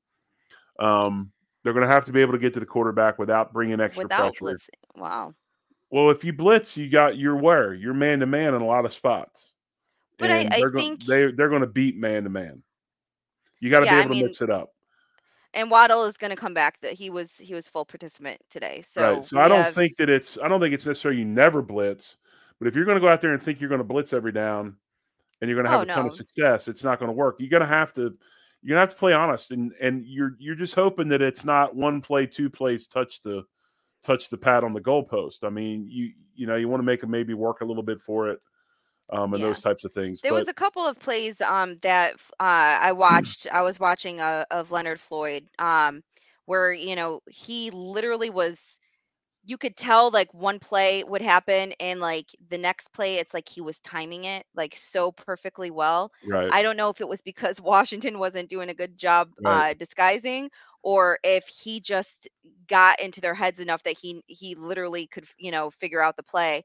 They're going to have to be able to get to the quarterback without bringing extra pressure. Blitzing. Wow. Well, if you blitz, you're man to man in a lot of spots. But I think they're going to beat man to man. You got to be able to mix it up. And Waddle is going to come back. That he was full participant today. So right. So I don't think it's necessarily you never blitz. But if you're going to go out there and think you're going to blitz every down, and you're going to have a ton of success, it's not going to work. You're going to have to play honest, and you're just hoping that it's not one play, 2 plays touch the pad on the goalpost. I mean, you want to make them maybe work a little bit for it, and those types of things. There was a couple of plays that I watched. I was watching of Leonard Floyd, where he literally was. You could tell like one play would happen, and like the next play, it's like he was timing it like so perfectly well. Right. I don't know if it was because Washington wasn't doing a good job disguising, or if he just got into their heads enough that he literally could figure out the play.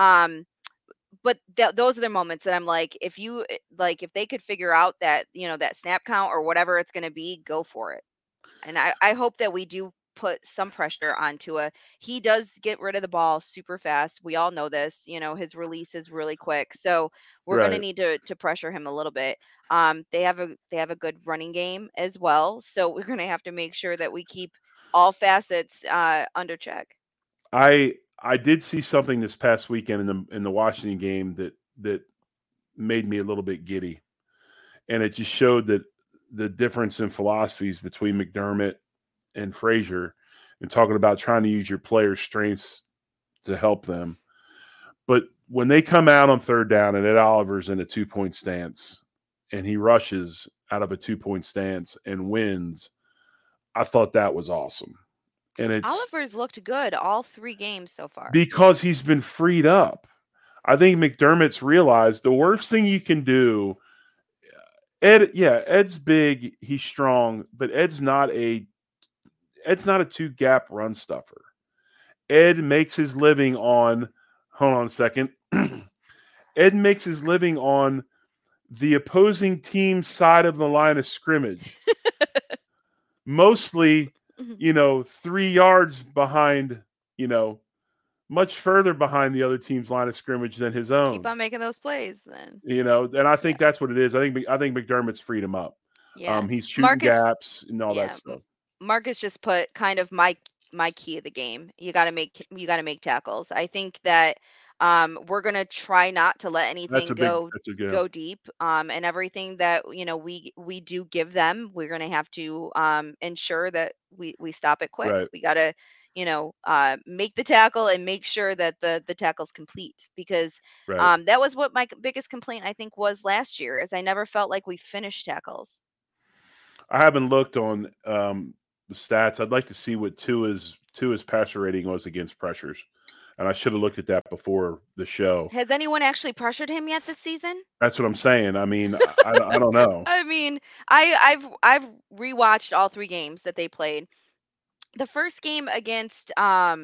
But those are the moments that I'm like, if they could figure out that that snap count or whatever it's going to be, go for it. And I hope that we do put some pressure on Tua. He does get rid of the ball super fast. We all know this. His release is really quick. So we're going to need to pressure him a little bit. They have a good running game as well. So we're going to have to make sure that we keep all facets under check. I did see something this past weekend in the Washington game that made me a little bit giddy. And it just showed that the difference in philosophies between McDermott and Frazier, and talking about trying to use your players' strengths to help them. But when they come out on third down and Ed Oliver's in a 2-point stance and he rushes out of a 2-point stance and wins, I thought that was awesome. And Oliver's looked good all 3 games so far. Because he's been freed up. I think McDermott's realized the worst thing you can do. Ed's big, he's strong, but Ed's not a 2-gap run stuffer. Ed makes his living on, hold on a second. Ed makes his living on the opposing team's side of the line of scrimmage. Mostly, 3 yards behind, much further behind the other team's line of scrimmage than his own. Keep on making those plays then. And I think that's what it is. I think McDermott's freed him up. Yeah. He's shooting Marcus, gaps and all that yeah. stuff. Marcus just put kind of my key of the game. You got to make tackles. I think that we're going to try not to let anything That's a good. go deep, and everything that we do give them, we're going to have to ensure that we stop it quick. Right. We got to make the tackle and make sure that the tackle's complete, because Right. that was what my biggest complaint I think was last year, is I never felt like we finished tackles. I haven't looked on the stats. I'd like to see what Tua's passer rating was against pressures, and I should have looked at that before the show. Has anyone actually pressured him yet this season? That's what I'm saying. I mean, I don't know. I mean, I've rewatched all 3 games that they played. The first game against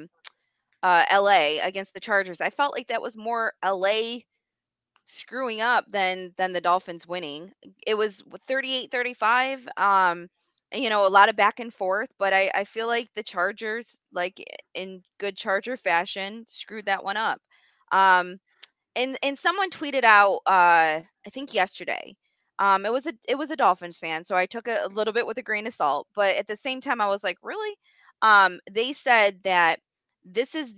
LA, against the Chargers, I felt like that was more LA screwing up than the Dolphins winning. It was 38-35. A lot of back and forth, but I feel like the Chargers, like in good Charger fashion, screwed that one up. Um, and someone tweeted out, I think yesterday. It was a Dolphins fan, so I took it a little bit with a grain of salt, but at the same time I was like, really? They said that this is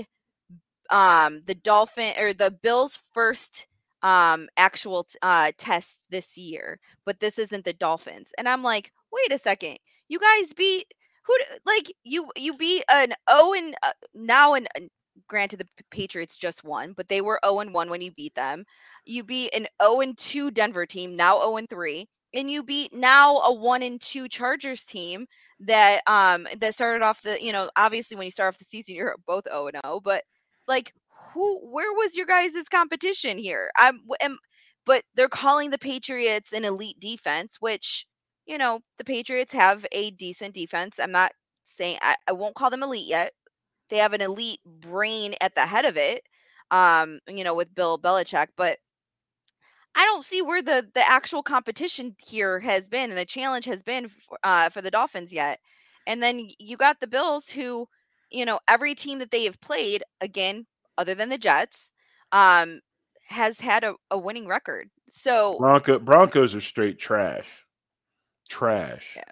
the Dolphin or the Bills' first actual test this year, but this isn't the Dolphins. And I'm like, wait a second, you guys beat like you beat an 0 and now, and granted the Patriots just won, but they were 0-1 when you beat them. You beat an 0-2 Denver team, now 0-3. And you beat now a 1-2 Chargers team that started off obviously when you start off the season you're both 0-0, but like, where was your guys' competition here? But they're calling the Patriots an elite defense, which, the Patriots have a decent defense. I'm not saying I won't call them elite yet. They have an elite brain at the head of it, with Bill Belichick, but I don't see where the actual competition here has been and the challenge has been for the Dolphins yet. And then you got the Bills, who, every team that they have played, again, other than the Jets, has had a winning record. So Broncos are straight trash. Trash. yeah,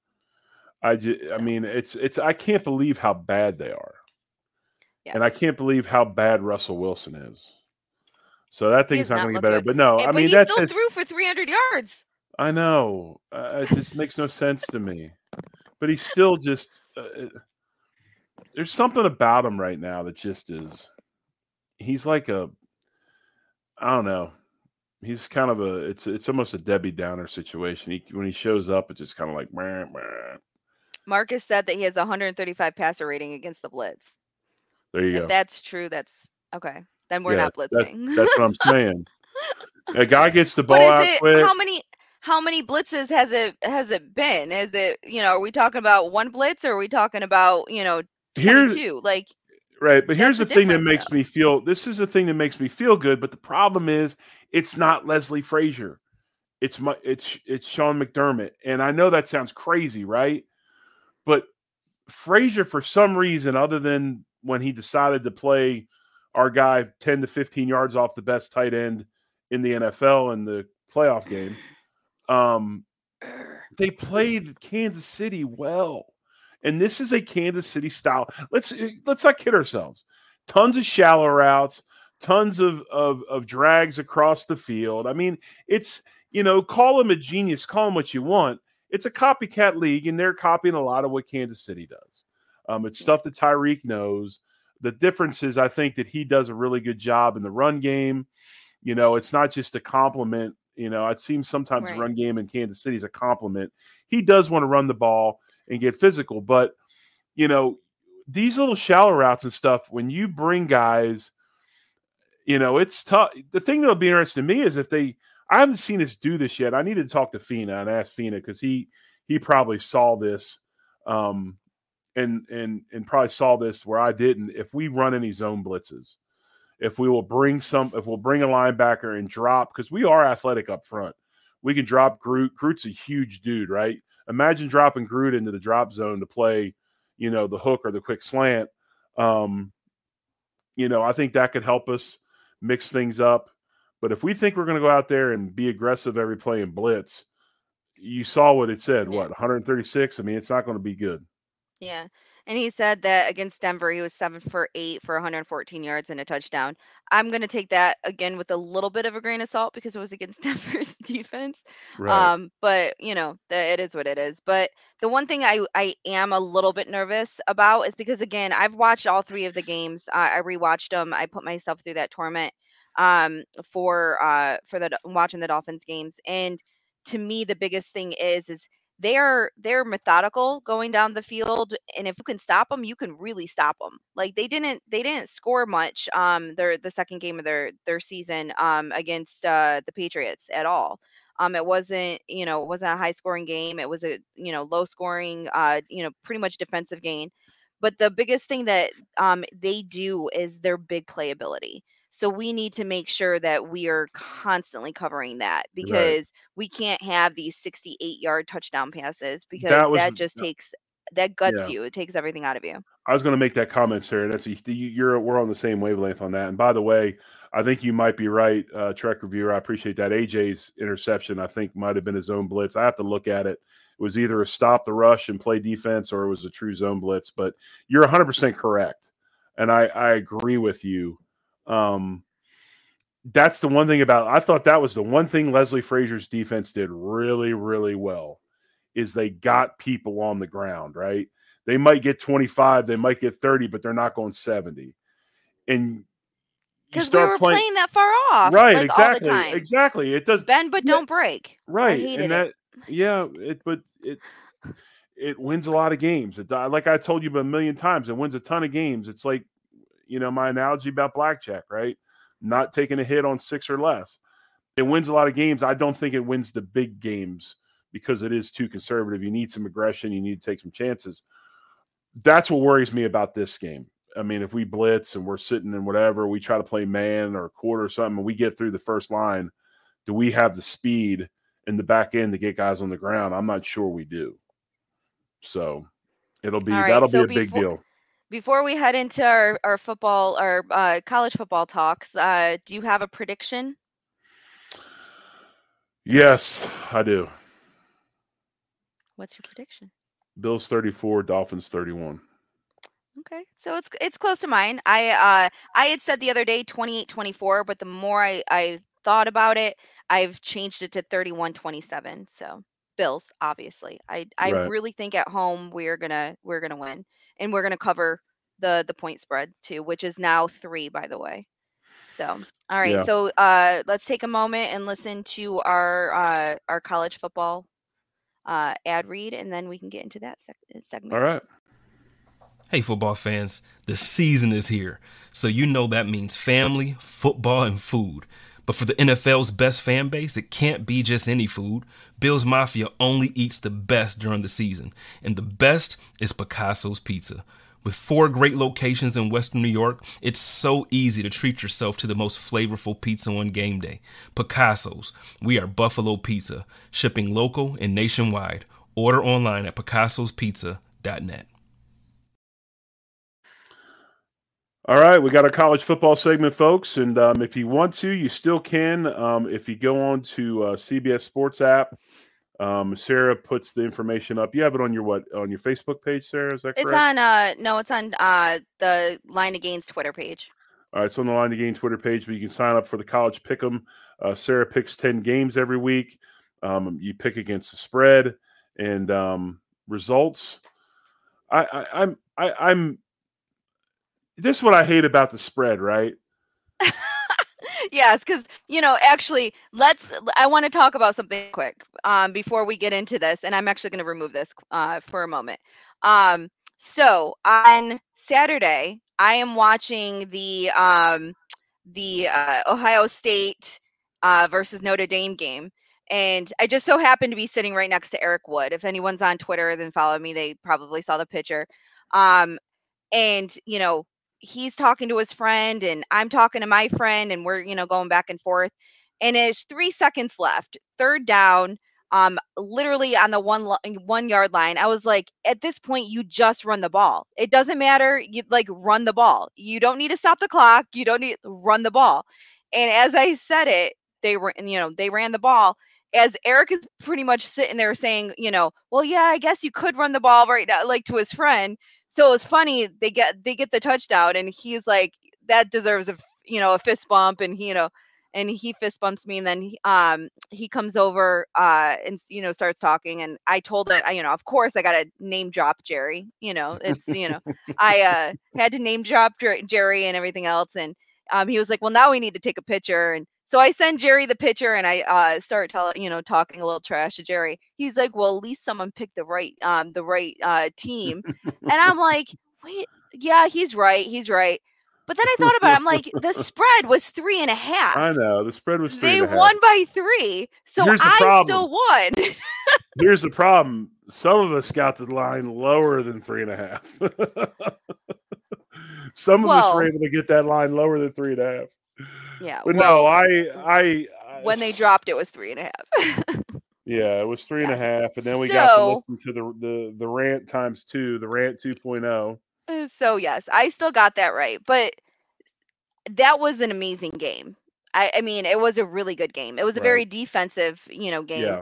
I mean, it's I can't believe how bad they are. yeah, And I can't believe how bad Russell Wilson is. So that he thing's does not not going to look get better. good. But no, I But mean, he that's still just, threw for 300 yards. I know. It just makes no sense to me. But he's still just there's something about him right now that just is. He's like I don't know. He's kind of it's almost a Debbie Downer situation. When he shows up, it's just kind of like, meh, meh. Marcus said that he has 135 passer rating against the blitz. There you If go. that's true, that's okay. Then we're Yeah, not blitzing. that's what I'm saying. A guy gets the What ball is out it? quick. How many blitzes has it been? Is it, are we talking about one blitz, or are we talking about, Here's 22? Like, right, but here's that's the the thing that difference, makes though. me feel. This is the thing that makes me feel good. But the problem is, it's not Leslie Frazier. It's Sean McDermott, and I know that sounds crazy, right? But Frazier, for some reason, other than when he decided to play our guy 10 to 15 yards off the best tight end in the NFL in the playoff game, they played Kansas City well. And this is a Kansas City style. Let's not kid ourselves. Tons of shallow routes, tons of drags across the field. I mean, it's, call him a genius, call him what you want. It's a copycat league, and they're copying a lot of what Kansas City does. It's stuff that Tyreek knows. The difference is, I think, that he does a really good job in the run game. It's not just a compliment. It seems sometimes the Right. run game in Kansas City is a compliment. He does want to run the ball and get physical, but these little shallow routes and stuff, when you bring guys, it's tough. The thing that'll be interesting to me is I haven't seen us do this yet. I need to talk to Fina and ask Fina, because he probably saw this, and probably saw this where I didn't. If we run any zone blitzes, if we'll bring a linebacker and drop, because we are athletic up front, we can drop Groot. Groot's a huge dude, right? Imagine dropping Groot into the drop zone to play, the hook or the quick slant. I think that could help us mix things up. But if we think we're going to go out there and be aggressive every play and blitz, you saw what it said, Yeah. what, 136? I mean, it's not going to be good. Yeah. And he said that against Denver, he was 7 for 8 for 114 yards and a touchdown. I'm going to take that again with a little bit of a grain of salt because it was against Denver's defense. Right. But it is what it is. But the one thing I am a little bit nervous about is because, again, I've watched all 3 of the games. I rewatched them. I put myself through that torment for watching the Dolphins games. And to me, the biggest thing is they're methodical going down the field, and if you can stop them, you can really stop them. Like they didn't score much the second game of their season against the Patriots at all. It wasn't a high scoring game. It was a low scoring pretty much defensive game. But the biggest thing that they do is their big playability. So we need to make sure that we are constantly covering that Right. because we can't have these 68-yard touchdown passes because That was that just guts yeah. you. It takes everything out of you. I was going to make that comment, Sarah. We're on the same wavelength on that. And by the way, I think you might be right, Trek Reviewer. I appreciate that. AJ's interception, I think, might have been his own blitz. I have to look at it. It was either a stop the rush and play defense or it was a true zone blitz. But you're 100% correct. And I agree with you. That's the one thing I thought that was the one thing Leslie Frazier's defense did really, really well is they got people on the ground, right? They might get 25, they might get 30, but they're not going 70. And because we were playing that far off, right? Like exactly, all the time. Exactly. It does bend, but don't break. Right, I hated and that it wins a lot of games. Like I told you a million times, it wins a ton of games. It's like my analogy about blackjack, right? Not taking a hit on 6 or less. It wins a lot of games. I don't think it wins the big games because it is too conservative. You need some aggression. You need to take some chances. That's what worries me about this game. I mean, if we blitz and we're sitting in whatever, we try to play man or quarter or something, and we get through the first line, do we have the speed in the back end to get guys on the ground? I'm not sure we do. So that'll be a big deal. Before we head into our football, our college football talks, do you have a prediction? Yes, I do. What's your prediction? Bills 34, Dolphins 31. Okay, so it's close to mine. I had said the other day 28-24, but the more I thought about it, I've changed it to 31-27. So Bills, obviously. I Right. really think at home we're gonna win, and we're gonna cover the point spread too, which is now 3, by the way. So all right, Yeah. so let's take a moment and listen to our college football ad read, and then we can get into that segment. All right. Hey, football fans, the season is here. So you know that means family, football, and food. But for the NFL's best fan base, it can't be just any food. Bills Mafia only eats the best during the season. And the best is Picasso's Pizza. With 4 great locations in Western New York, it's so easy to treat yourself to the most flavorful pizza on game day. Picasso's. We are Buffalo Pizza, shipping local and nationwide. Order online at picassospizza.net. All right, we got a college football segment, folks, and if you want to, you still can. If you go on to CBS Sports app, Sarah puts the information up. You have it on your Facebook page, Sarah? Is that correct? It's on it's on the Line of Gains Twitter page. All right, it's on the Line of Gains Twitter page, but you can sign up for the College Pick'em. Sarah picks 10 games every week. You pick against the spread and results. I'm. This is what I hate about the spread, right? Yes, because actually, I want to talk about something quick before we get into this, and I'm actually going to remove this for a moment. So on Saturday, I am watching the Ohio State versus Notre Dame game, and I just so happened to be sitting right next to Eric Wood. If anyone's on Twitter, then follow me. They probably saw the picture. And he's talking to his friend and I'm talking to my friend and we're, going back and forth. And it's 3 seconds left, 3rd down, literally on the 1 yard line. I was like, at this point, you just run the ball. It doesn't matter. You run the ball. You don't need to stop the clock. You don't need to run the ball. And as I said it, they ran the ball. as Eric is pretty much sitting there saying, well, yeah, I guess you could run the ball right now, like to his friend. So it's funny, they get the touchdown, and he's like, that deserves a fist bump, and and he fist bumps me, and then he comes over and starts talking, and I told him, of course I got to name drop Jerry. It's I had to name drop Jerry and everything else, and he was like, well, now we need to take a picture, and so I send Jerry the picture, and I start talking a little trash to Jerry. He's like, well, at least someone picked the right team, and I'm like, wait, yeah, he's right. But then I thought about it. I'm like, the spread was 3.5. I know. The spread was 3.5. They won by 3. So I still won. Here's the problem. Some of us got the line lower than 3.5. Some of us were able to get that line lower than 3.5. Yeah. But no, I when they dropped, it was 3.5. Yeah, it was 3.5. And then we got to listen to the rant times 2, the rant 2.0. So yes, I still got that right, but that was an amazing game. I mean, it was a really good game. It was a very defensive, game. Yeah.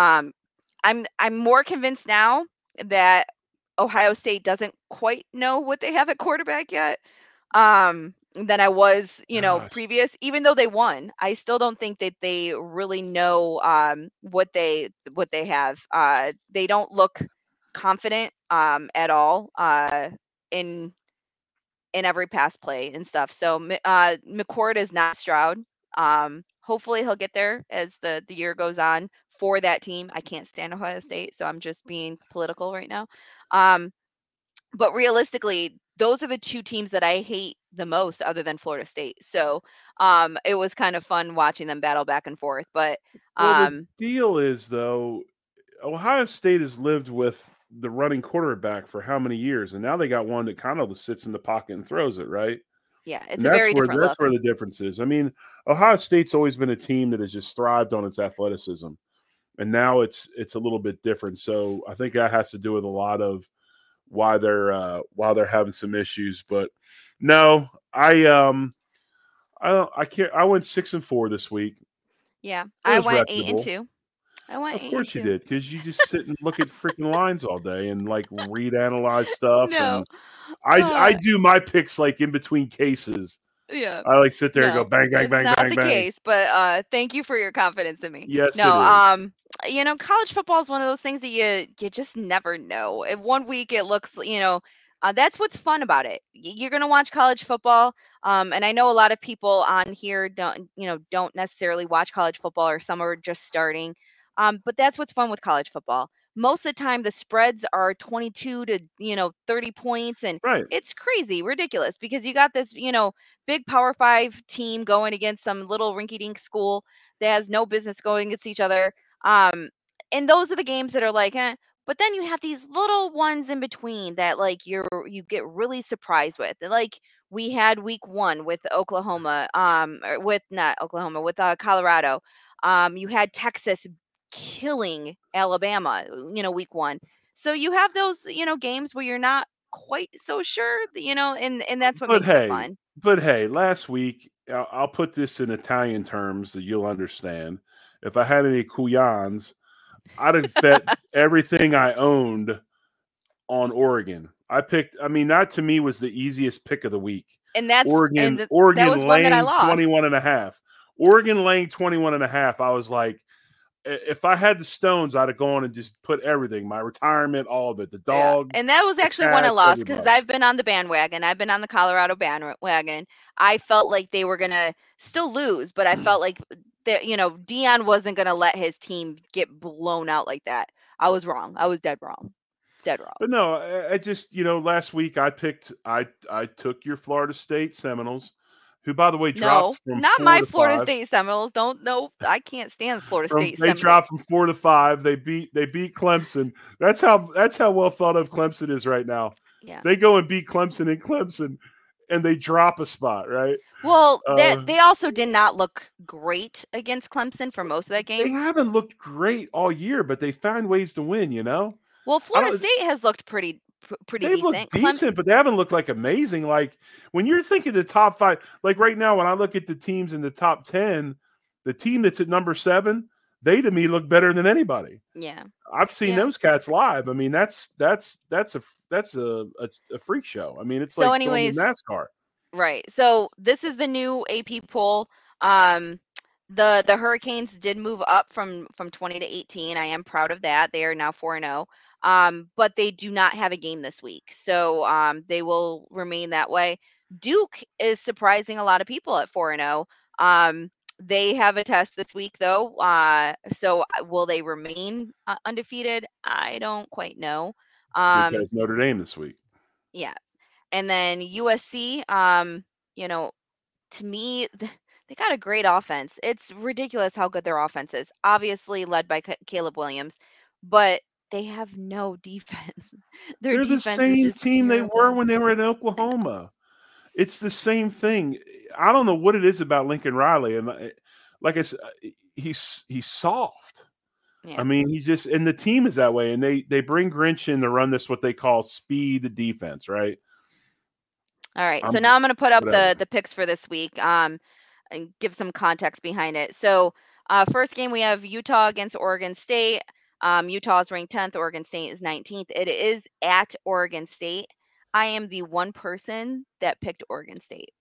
I'm more convinced now that Ohio State doesn't quite know what they have at quarterback yet. Than I was, previous. Even though they won, I still don't think that they really know what they have. They don't look confident at all in every pass play and stuff. So McCord is not Stroud. Hopefully he'll get there as the year goes on for that team. I can't stand Ohio State, so I'm just being political right now. But realistically, those are the two teams that I hate the most other than Florida State. So it was kind of fun watching them battle back and forth. But the deal is, though, Ohio State has lived with the running quarterback for how many years? And now they got one that kind of sits in the pocket and throws it, right? Yeah, it's a very different look. That's where the difference is. I mean, Ohio State's always been a team that has just thrived on its athleticism. And now it's a little bit different. So I think that has to do with a lot of why they're having some issues. But no, I can't. I went 6-4 this week. Yeah, I went 8-2. Of course you did, because you just sit and look at freaking lines all day and like read, analyze stuff. No, and I do my picks like in between cases. Yeah, I like sit there and go bang, bang, bang, not bang, the bang. case, but thank you for your confidence in me. Yes, no, college football is one of those things that you just never know. If one week it looks, that's what's fun about it. You're gonna watch college football, and I know a lot of people on here don't necessarily watch college football, or some are just starting. But that's what's fun with college football. Most of the time, the spreads are 22 to 30 points, and it's crazy, ridiculous, because you got this big Power 5 team going against some little rinky-dink school that has no business going against each other. And those are the games that are like, But then you have these little ones in between that like you get really surprised with. And like we had week 1 with Oklahoma, with Colorado. You had Texas killing Alabama, week 1. So you have those, games where you're not quite so sure, and that's what makes it fun. But hey, last week, I'll put this in Italian terms that you'll understand. If I had any couillons, I'd have bet everything I owned on Oregon. That to me was the easiest pick of the week. And that's Oregon that was laying one that I lost. 21.5. Oregon laying 21.5. I was like, if I had the stones, I'd have gone and just put everything, my retirement, all of it, the dogs. Yeah. And that was actually one I lost because I've been on the bandwagon. I've been on the Colorado bandwagon. I felt like they were going to still lose, but I felt like Deion wasn't going to let his team get blown out like that. I was wrong. I was dead wrong. But no, I just, last week I took your Florida State Seminoles, who, by the way, dropped from not 4 my to Florida 5. State Seminoles. I can't stand Florida State Seminoles. They dropped from 4 to 5. They beat Clemson. That's how well thought of Clemson is right now. Yeah. They go and beat Clemson, and they drop a spot, right? Well, they also did not look great against Clemson for most of that game. They haven't looked great all year, but they found ways to win, Well, Florida State has looked pretty they've decent. Looked decent, but they haven't looked like amazing. Like when you're thinking the top 5, like right now, when I look at the teams in the top 10, the team that's at number 7, they to me look better than anybody. Yeah. I've seen those cats live. I mean, that's a freak show. I mean, it's So like going to anyways, NASCAR. right. So this is the new AP poll. The Hurricanes did move up from 20 to 18. I am proud of that. They are now 4-0. But they do not have a game this week. So they will remain that way. Duke is surprising a lot of people at 4-0. They have a test this week though. So will they remain undefeated? I don't quite know. Duke has Notre Dame this week. Yeah. And then USC, you know, to me, they got a great offense. It's ridiculous how good their offense is. Obviously led by Caleb Williams, but they have no defense. Their They're the defense is same just team they were terrible. when they were in Oklahoma. It's the same thing. I don't know what it is about Lincoln Riley, and like I said, he's soft. Yeah. I mean, he just, and the team is that way, and they bring Grinch in to run this what they call speed defense, right? All right. So now I'm going to put up whatever. the picks for this week. And give some context behind it. So, first game we have Utah against Oregon State. Utah is ranked 10th. Oregon State is 19th. It is at Oregon State. I am the one person that picked Oregon State.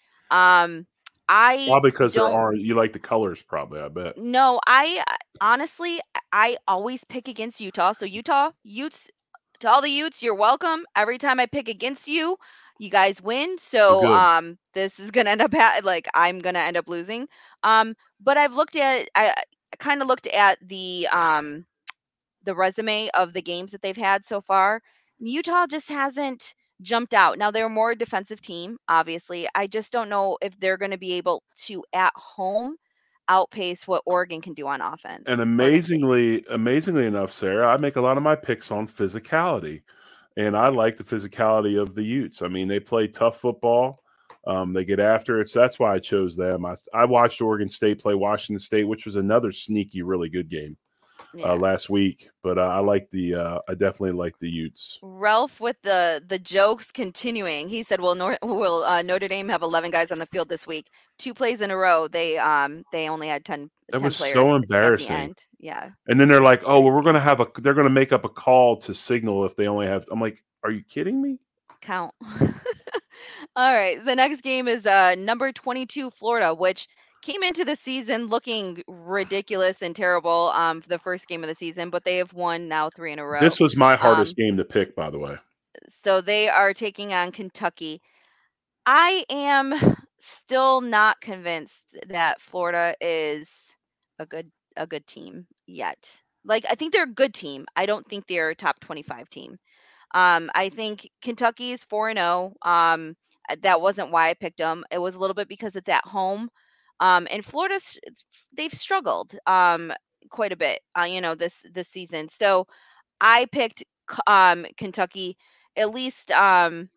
I because don't. you like the colors, probably. I bet. No, I honestly I always pick against Utah. So Utah Utes, to all the Utes, you're welcome. Every time I pick against you, you guys win. So Good. this is gonna end up like I'm gonna end up losing. But I kind of looked at the resume of the games that they've had so far. Utah just hasn't jumped out. Now they're a more defensive team, obviously. I just don't know if they're going to be able to at home outpace what Oregon can do on offense. And amazingly enough, Sarah, I make a lot of my picks on physicality, and I like the physicality of the Utes. I mean, they play tough football. They get after it. So that's why I chose them. I watched Oregon State play Washington State, which was another sneaky, really good game last week. But I definitely like the Utes. Ralph with the jokes continuing. He said, "Will Notre Dame have 11 guys on the field this week? 2 plays in a row. They only had 10. That 10 was players so at the embarrassing. end. Yeah. And then they're like, "Oh, well, they're going to make up a call to signal if they only have." I'm like, "Are you kidding me?" Count. All right. The next game is number 22 Florida, which came into the season looking ridiculous and terrible for the first game of the season, but they have won now 3 in a row. This was my hardest game to pick, by the way. So they are taking on Kentucky. I am still not convinced that Florida is a good team yet. Like, I think they're a good team. I don't think they're a top 25 team. I think Kentucky is 4-0. That wasn't why I picked them. It was a little bit because it's at home. And Florida, they've struggled quite a bit, this season. So I picked Kentucky. At least I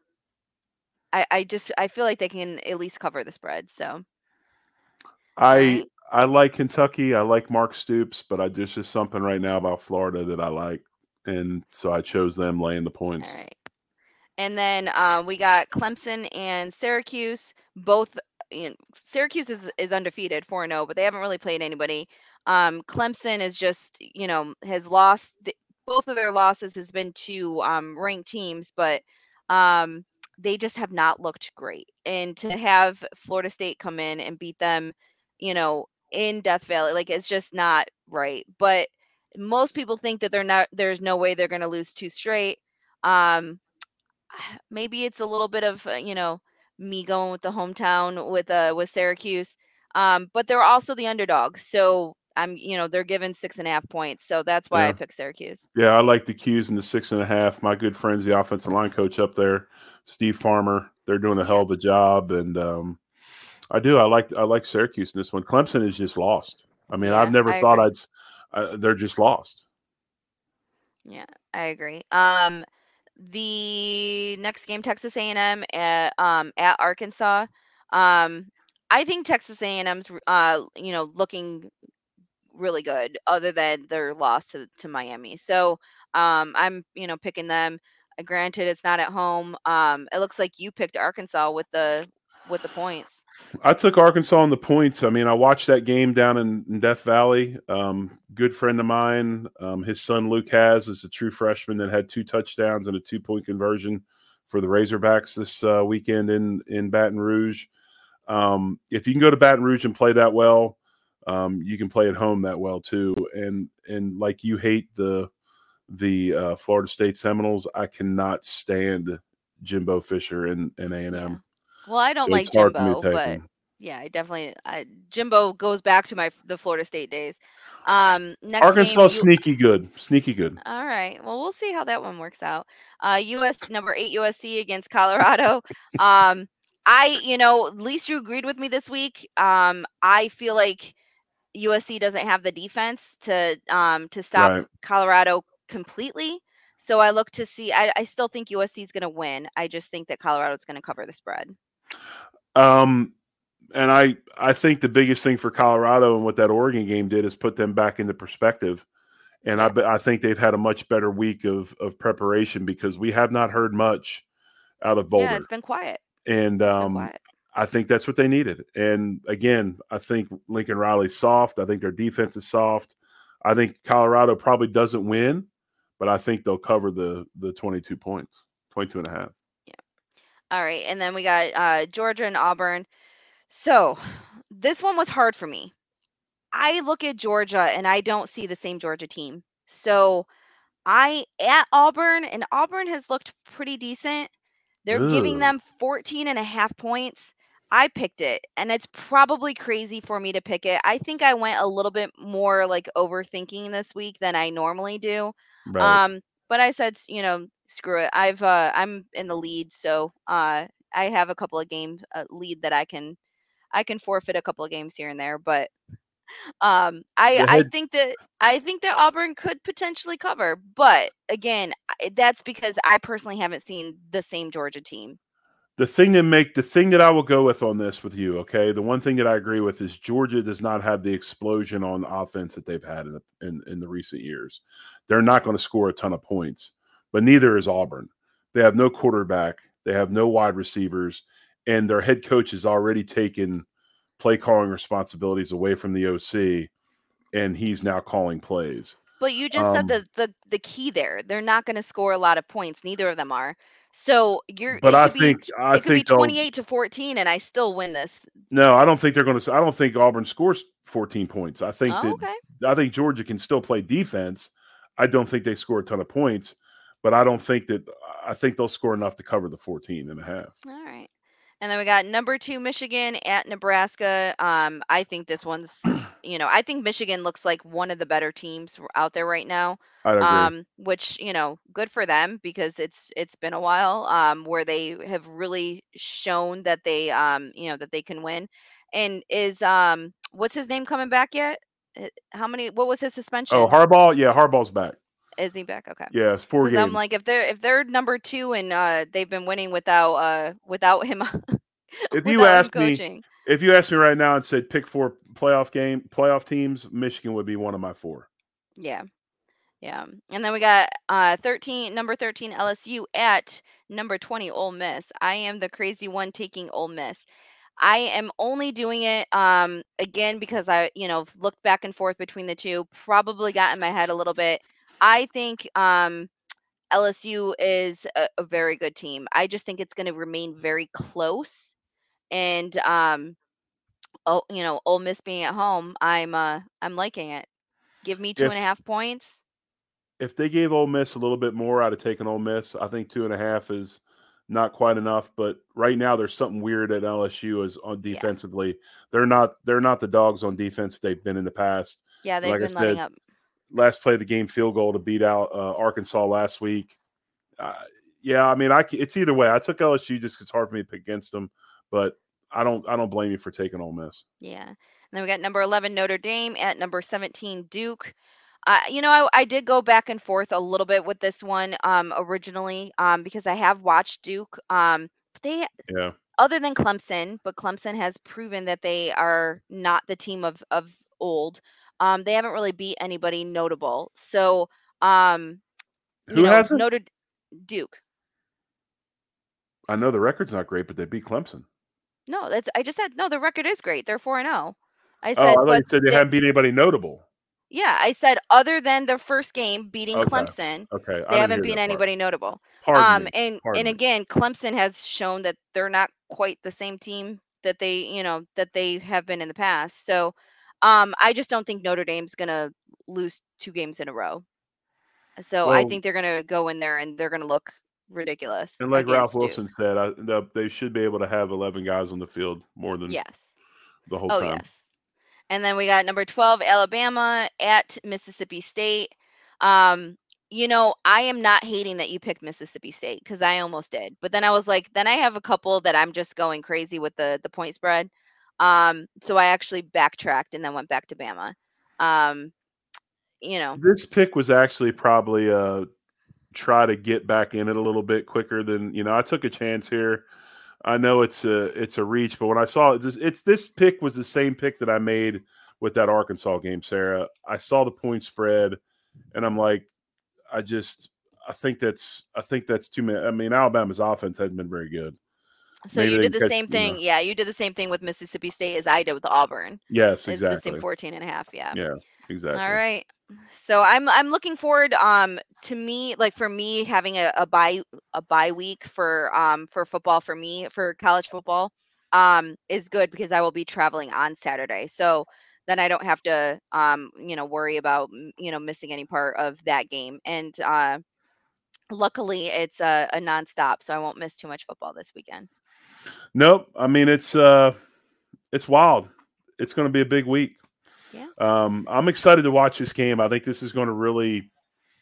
feel like they can at least cover the spread. So I like Kentucky. I like Mark Stoops, but there's just something right now about Florida that I like. And so I chose them laying the points. All right. And then we got Clemson and Syracuse. Both Syracuse is undefeated 4-0, but they haven't really played anybody. Clemson is just, has lost. Both of their losses has been to ranked teams, but they just have not looked great. And to have Florida State come in and beat them, in Death Valley, like, it's just not right. But most people think that there's no way they're going to lose 2 straight. Maybe it's a little bit of, me going with the hometown with Syracuse. But they're also the underdog. So they're given 6.5 points. So that's why I picked Syracuse. Yeah, I like the Qs and the 6.5. My good friend's the offensive line coach up there, Steve Farmer. They're doing a hell of a job. And I like Syracuse in this one. Clemson is just lost. I mean, I've never thought they're just lost. Yeah, I agree. The next game, Texas A&M at Arkansas. I think Texas A&M's looking really good, other than their loss to Miami. So I'm picking them. Granted, it's not at home. It looks like you picked Arkansas with the with the points. I took Arkansas on the points. I mean, I watched that game down in Death Valley. Good friend of mine, his son Luke is a true freshman that had 2 touchdowns and a 2-point conversion for the Razorbacks this weekend in Baton Rouge. If you can go to Baton Rouge and play that well, you can play at home that well too. And like you hate the Florida State Seminoles, I cannot stand Jimbo Fisher and A&M. Yeah. Well, I don't So like it's hard for me Jimbo, to take but him. yeah, Jimbo goes back to the Florida State days. Next Arkansas game, sneaky good. all right. Well, we'll see how that one works out. Number 8 USC against Colorado. Least you agreed with me this week. I feel like USC doesn't have the defense to stop Right. Colorado completely. So I look to see. I still think USC is going to win. I just think that Colorado's going to cover the spread. And I think the biggest thing for Colorado and what that Oregon game did is put them back into perspective. And I think they've had a much better week of preparation because we have not heard much out of Boulder. Yeah, it's been quiet. And I think that's what they needed. And again, I think Lincoln Riley's soft. I think their defense is soft. I think Colorado probably doesn't win, but I think they'll cover the 22 points, 22 and a half. Yeah. All right. And then we got Georgia and Auburn. So this one was hard for me. I look at Georgia and I don't see the same Georgia team. So at Auburn, and Auburn has looked pretty decent. They're giving them 14.5 points. I picked it, and it's probably crazy for me to pick it. I think I went a little bit more like overthinking this week than I normally do. Right. But I said, screw it. I'm in the lead, so I have a couple of games lead that I can forfeit a couple of games here and there, but I think that Auburn could potentially cover, but again, that's because I personally haven't seen the same Georgia team. The thing that I will go with on this with you, okay? The one thing that I agree with is Georgia does not have the explosion on offense that they've had in the recent years. They're not going to score a ton of points, but neither is Auburn. They have no quarterback, they have no wide receivers, and their head coach has already taken play calling responsibilities away from the OC, and he's now calling plays. But you just said the key there. They're not going to score a lot of points. Neither of them are. So it could be 28-14, and I still win this. No, I don't think they're going to. I don't think Auburn scores 14 points. I think okay. I think Georgia can still play defense. I don't think they score a ton of points, but I think they'll score enough to cover the 14.5. All right. And then we got number 2 Michigan at Nebraska. I think this one's, I think Michigan looks like one of the better teams out there right now. I agree. Which, good for them because it's been a while where they have really shown that they that they can win. And is what's his name coming back yet? What was his suspension? Oh, Harbaugh? Yeah, Harbaugh's back. Is he back? Okay. Yeah, it's 4 games. I'm like, if they're number 2 and they've been winning without him. If you ask me right now and said pick 4 playoff teams, Michigan would be one of my 4. Yeah. Yeah. And then we got number 13 LSU at number 20 Ole Miss. I am the crazy one taking Ole Miss. I am only doing it again because I, looked back and forth between the two, probably got in my head a little bit. I think LSU is a very good team. I just think it's going to remain very close. And Ole Miss being at home, I'm liking it. Give me 2.5 points. If they gave Ole Miss a little bit more, I'd have taken Ole Miss. I think 2.5 is not quite enough, but right now there's something weird at LSU is on defensively. Yeah. They're not the dogs on defense they've been in the past. Yeah, they've been letting up. Last play of the game field goal to beat out Arkansas last week. I mean, it's either way. I took LSU just because it's hard for me to pick against them, but I don't blame you for taking Ole Miss. Yeah. And then we got number 11 Notre Dame at number 17 Duke. I did go back and forth a little bit with this one originally because I have watched Duke. Other than Clemson, but Clemson has proven that they are not the team of old. They haven't really beat anybody notable. So, who has Duke. I know the record's not great, but they beat Clemson. No, I just said no. The record is great. They're 4-0. I I said, thought but you said they haven't beat anybody notable. yeah, I said other than their first game beating Okay. Clemson, Okay, I they didn't haven't hear beaten that part. anybody notable. Pardon me. And Pardon me. again, Clemson has shown that they're not quite the same team that they have been in the past. So, I just don't think Notre Dame's gonna lose 2 games in a row. So I Well, think they're gonna go in there and they're gonna look ridiculous and like Ralph against Duke. Wilson said, they should be able to have 11 guys on the field more than Yes. the whole Oh, time. yes. And then we got number 12, Alabama at Mississippi State. I am not hating that you picked Mississippi State because I almost did. But then I was like, then I have a couple that I'm just going crazy with the point spread. So I actually backtracked and then went back to Bama. This pick was actually probably try to get back in it a little bit quicker than I took a chance here. I know it's a reach, but when I saw it, this pick was the same pick that I made with that Arkansas game, Sarah. I saw the point spread, and I'm like, I think that's too many. I mean, Alabama's offense hasn't been very good. So you did the same thing. Yeah, you did the same thing with Mississippi State as I did with Auburn. Yes, exactly. It's the same 14.5. Yeah. Yeah, exactly. All right. So I'm looking forward to me, like for me having a bye week for football for college football is good because I will be traveling on Saturday. So then I don't have to worry about missing any part of that game. And luckily it's a nonstop, so I won't miss too much football this weekend. Nope. I mean, it's wild. It's going to be a big week. Yeah. I'm excited to watch this game. I think this is going to really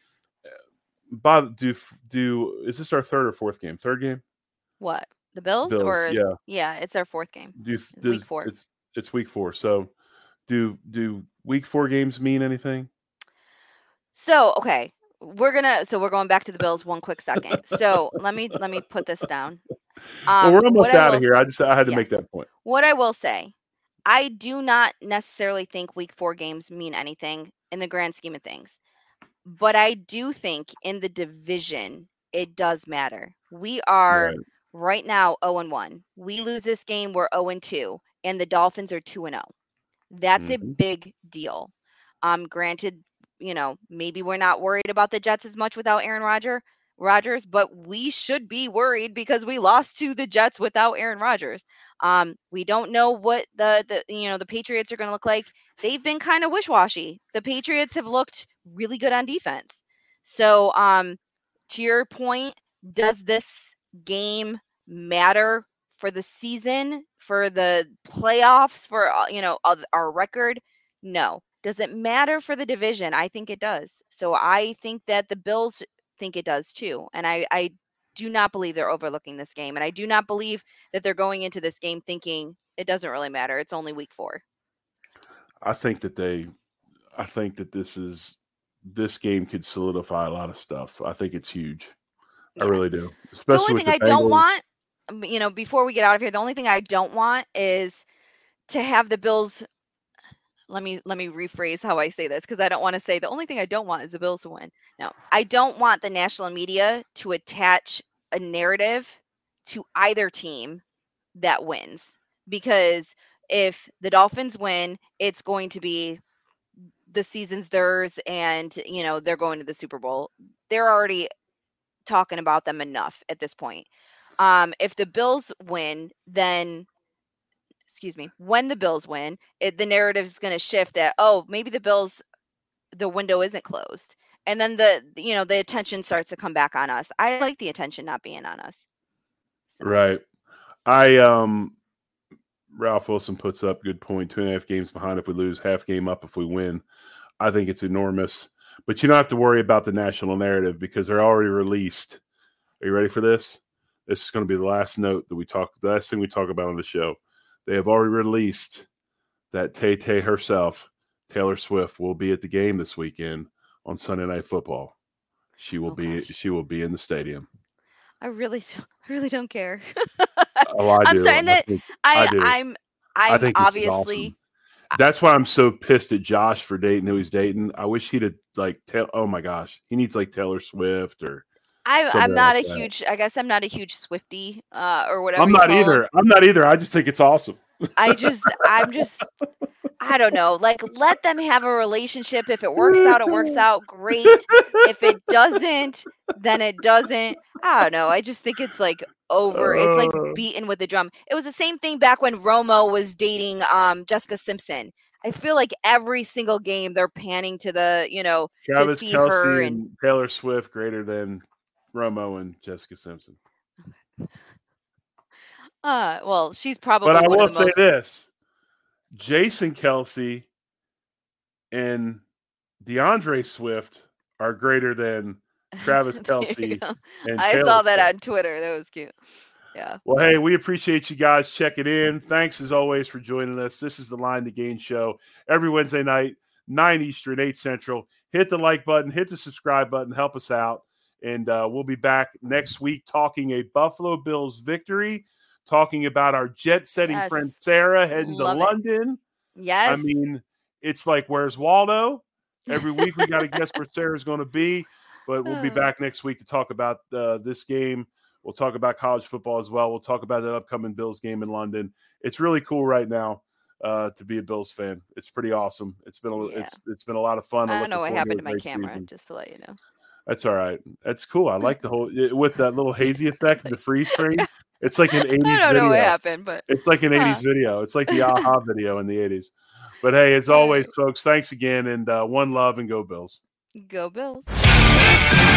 is this our third or fourth game? Third game? What? The Bills? Or yeah, it's our fourth game. Week 4. It's week 4. So do week 4 games mean anything? So, okay. We're going back to the Bills one quick second. So let me put this down. Well, we're almost out of here. I had to make that point. What I will say, I do not necessarily think week 4 games mean anything in the grand scheme of things. But I do think in the division, it does matter. We are right now 0-1. We lose this game, we're 0-2, and the Dolphins are 2-0. That's a big deal. Granted, maybe we're not worried about the Jets as much without Aaron Rodgers, but we should be worried because we lost to the Jets without Aaron Rodgers. We don't know what the Patriots are going to look like. They've been kind of wish-washy. The Patriots have looked really good on defense. So, to your point, does this game matter for the season, for the playoffs, for our record? No. Does it matter for the division? I think it does. So I think that the Bills think it does too. And I do not believe they're overlooking this game. And I do not believe that they're going into this game thinking it doesn't really matter. It's only week 4. I think that this game could solidify a lot of stuff. I think it's huge. Yeah. I really do. Especially the only thing I don't want, before we get out of here, the only thing I don't want is to have the Bills. Let me rephrase how I say this, because I don't want to say the only thing I don't want is the Bills to win. No, I don't want the national media to attach a narrative to either team that wins, because if the Dolphins win, it's going to be the season's theirs, and they're going to the Super Bowl. They're already talking about them enough at this point. If the Bills win, then when the Bills win, the narrative is going to shift that, maybe the window isn't closed. And then the attention starts to come back on us. I like the attention not being on us. So. Right. Ralph Wilson puts up good point, 2.5 games behind if we lose, half game up if we win. I think it's enormous. But you don't have to worry about the national narrative because they're already released. Are you ready for this? This is going to be the last thing we talk about on the show. They have already released that Tay herself, Taylor Swift, will be at the game this weekend on Sunday Night Football. She will be in the stadium. I really don't care. Oh, I do. I'm saying that I think obviously. Awesome. That's why I'm so pissed at Josh for dating who he's dating. I wish he'd have oh my gosh, he needs Taylor Swift or. I'm not like a that. huge. I guess I'm not a huge Swiftie or whatever. I'm you not call 'em. either. I'm not either. I just think it's awesome. I'm just. I don't know. Like, let them have a relationship. If it works out, it works out. Great. If it doesn't, then it doesn't. I don't know. I just think it's like over. It's like beaten with the drum. It was the same thing back when Romo was dating Jessica Simpson. I feel like every single game they're panning to the, to Travis see her Kelce and and Taylor Swift greater than Romo and Jessica Simpson. well, she's probably But I one will of the say most. this: Jason Kelce and DeAndre Swift are greater than Travis There you Kelce go. and I Taylor saw that Swift. on Twitter. That was cute. Yeah. Well, hey, we appreciate you guys checking in. Thanks as always for joining us. This is the Line to Gain show every Wednesday night, 9 Eastern, 8 Central. Hit the like button, hit the subscribe button, help us out. And we'll be back next week talking a Buffalo Bills victory, talking about our jet-setting Yes. friend Sarah heading Love to it. London. Yes. I mean, it's like, where's Waldo? Every week we got to guess where Sarah's going to be. But we'll be back next week to talk about this game. We'll talk about college football as well. We'll talk about that upcoming Bills game in London. It's really cool right now to be a Bills fan. It's pretty awesome. It's been it's been a lot of fun. I don't know what happened to my great camera, season. just to let you know. That's all right. That's cool. I like the whole with that little hazy effect, the freeze frame. It's like an 80s video. I don't know what happened, but it's like an 80s video. It's like the AHA video in the 80s. But hey, as always, folks, thanks again, and one love and go Bills. Go Bills.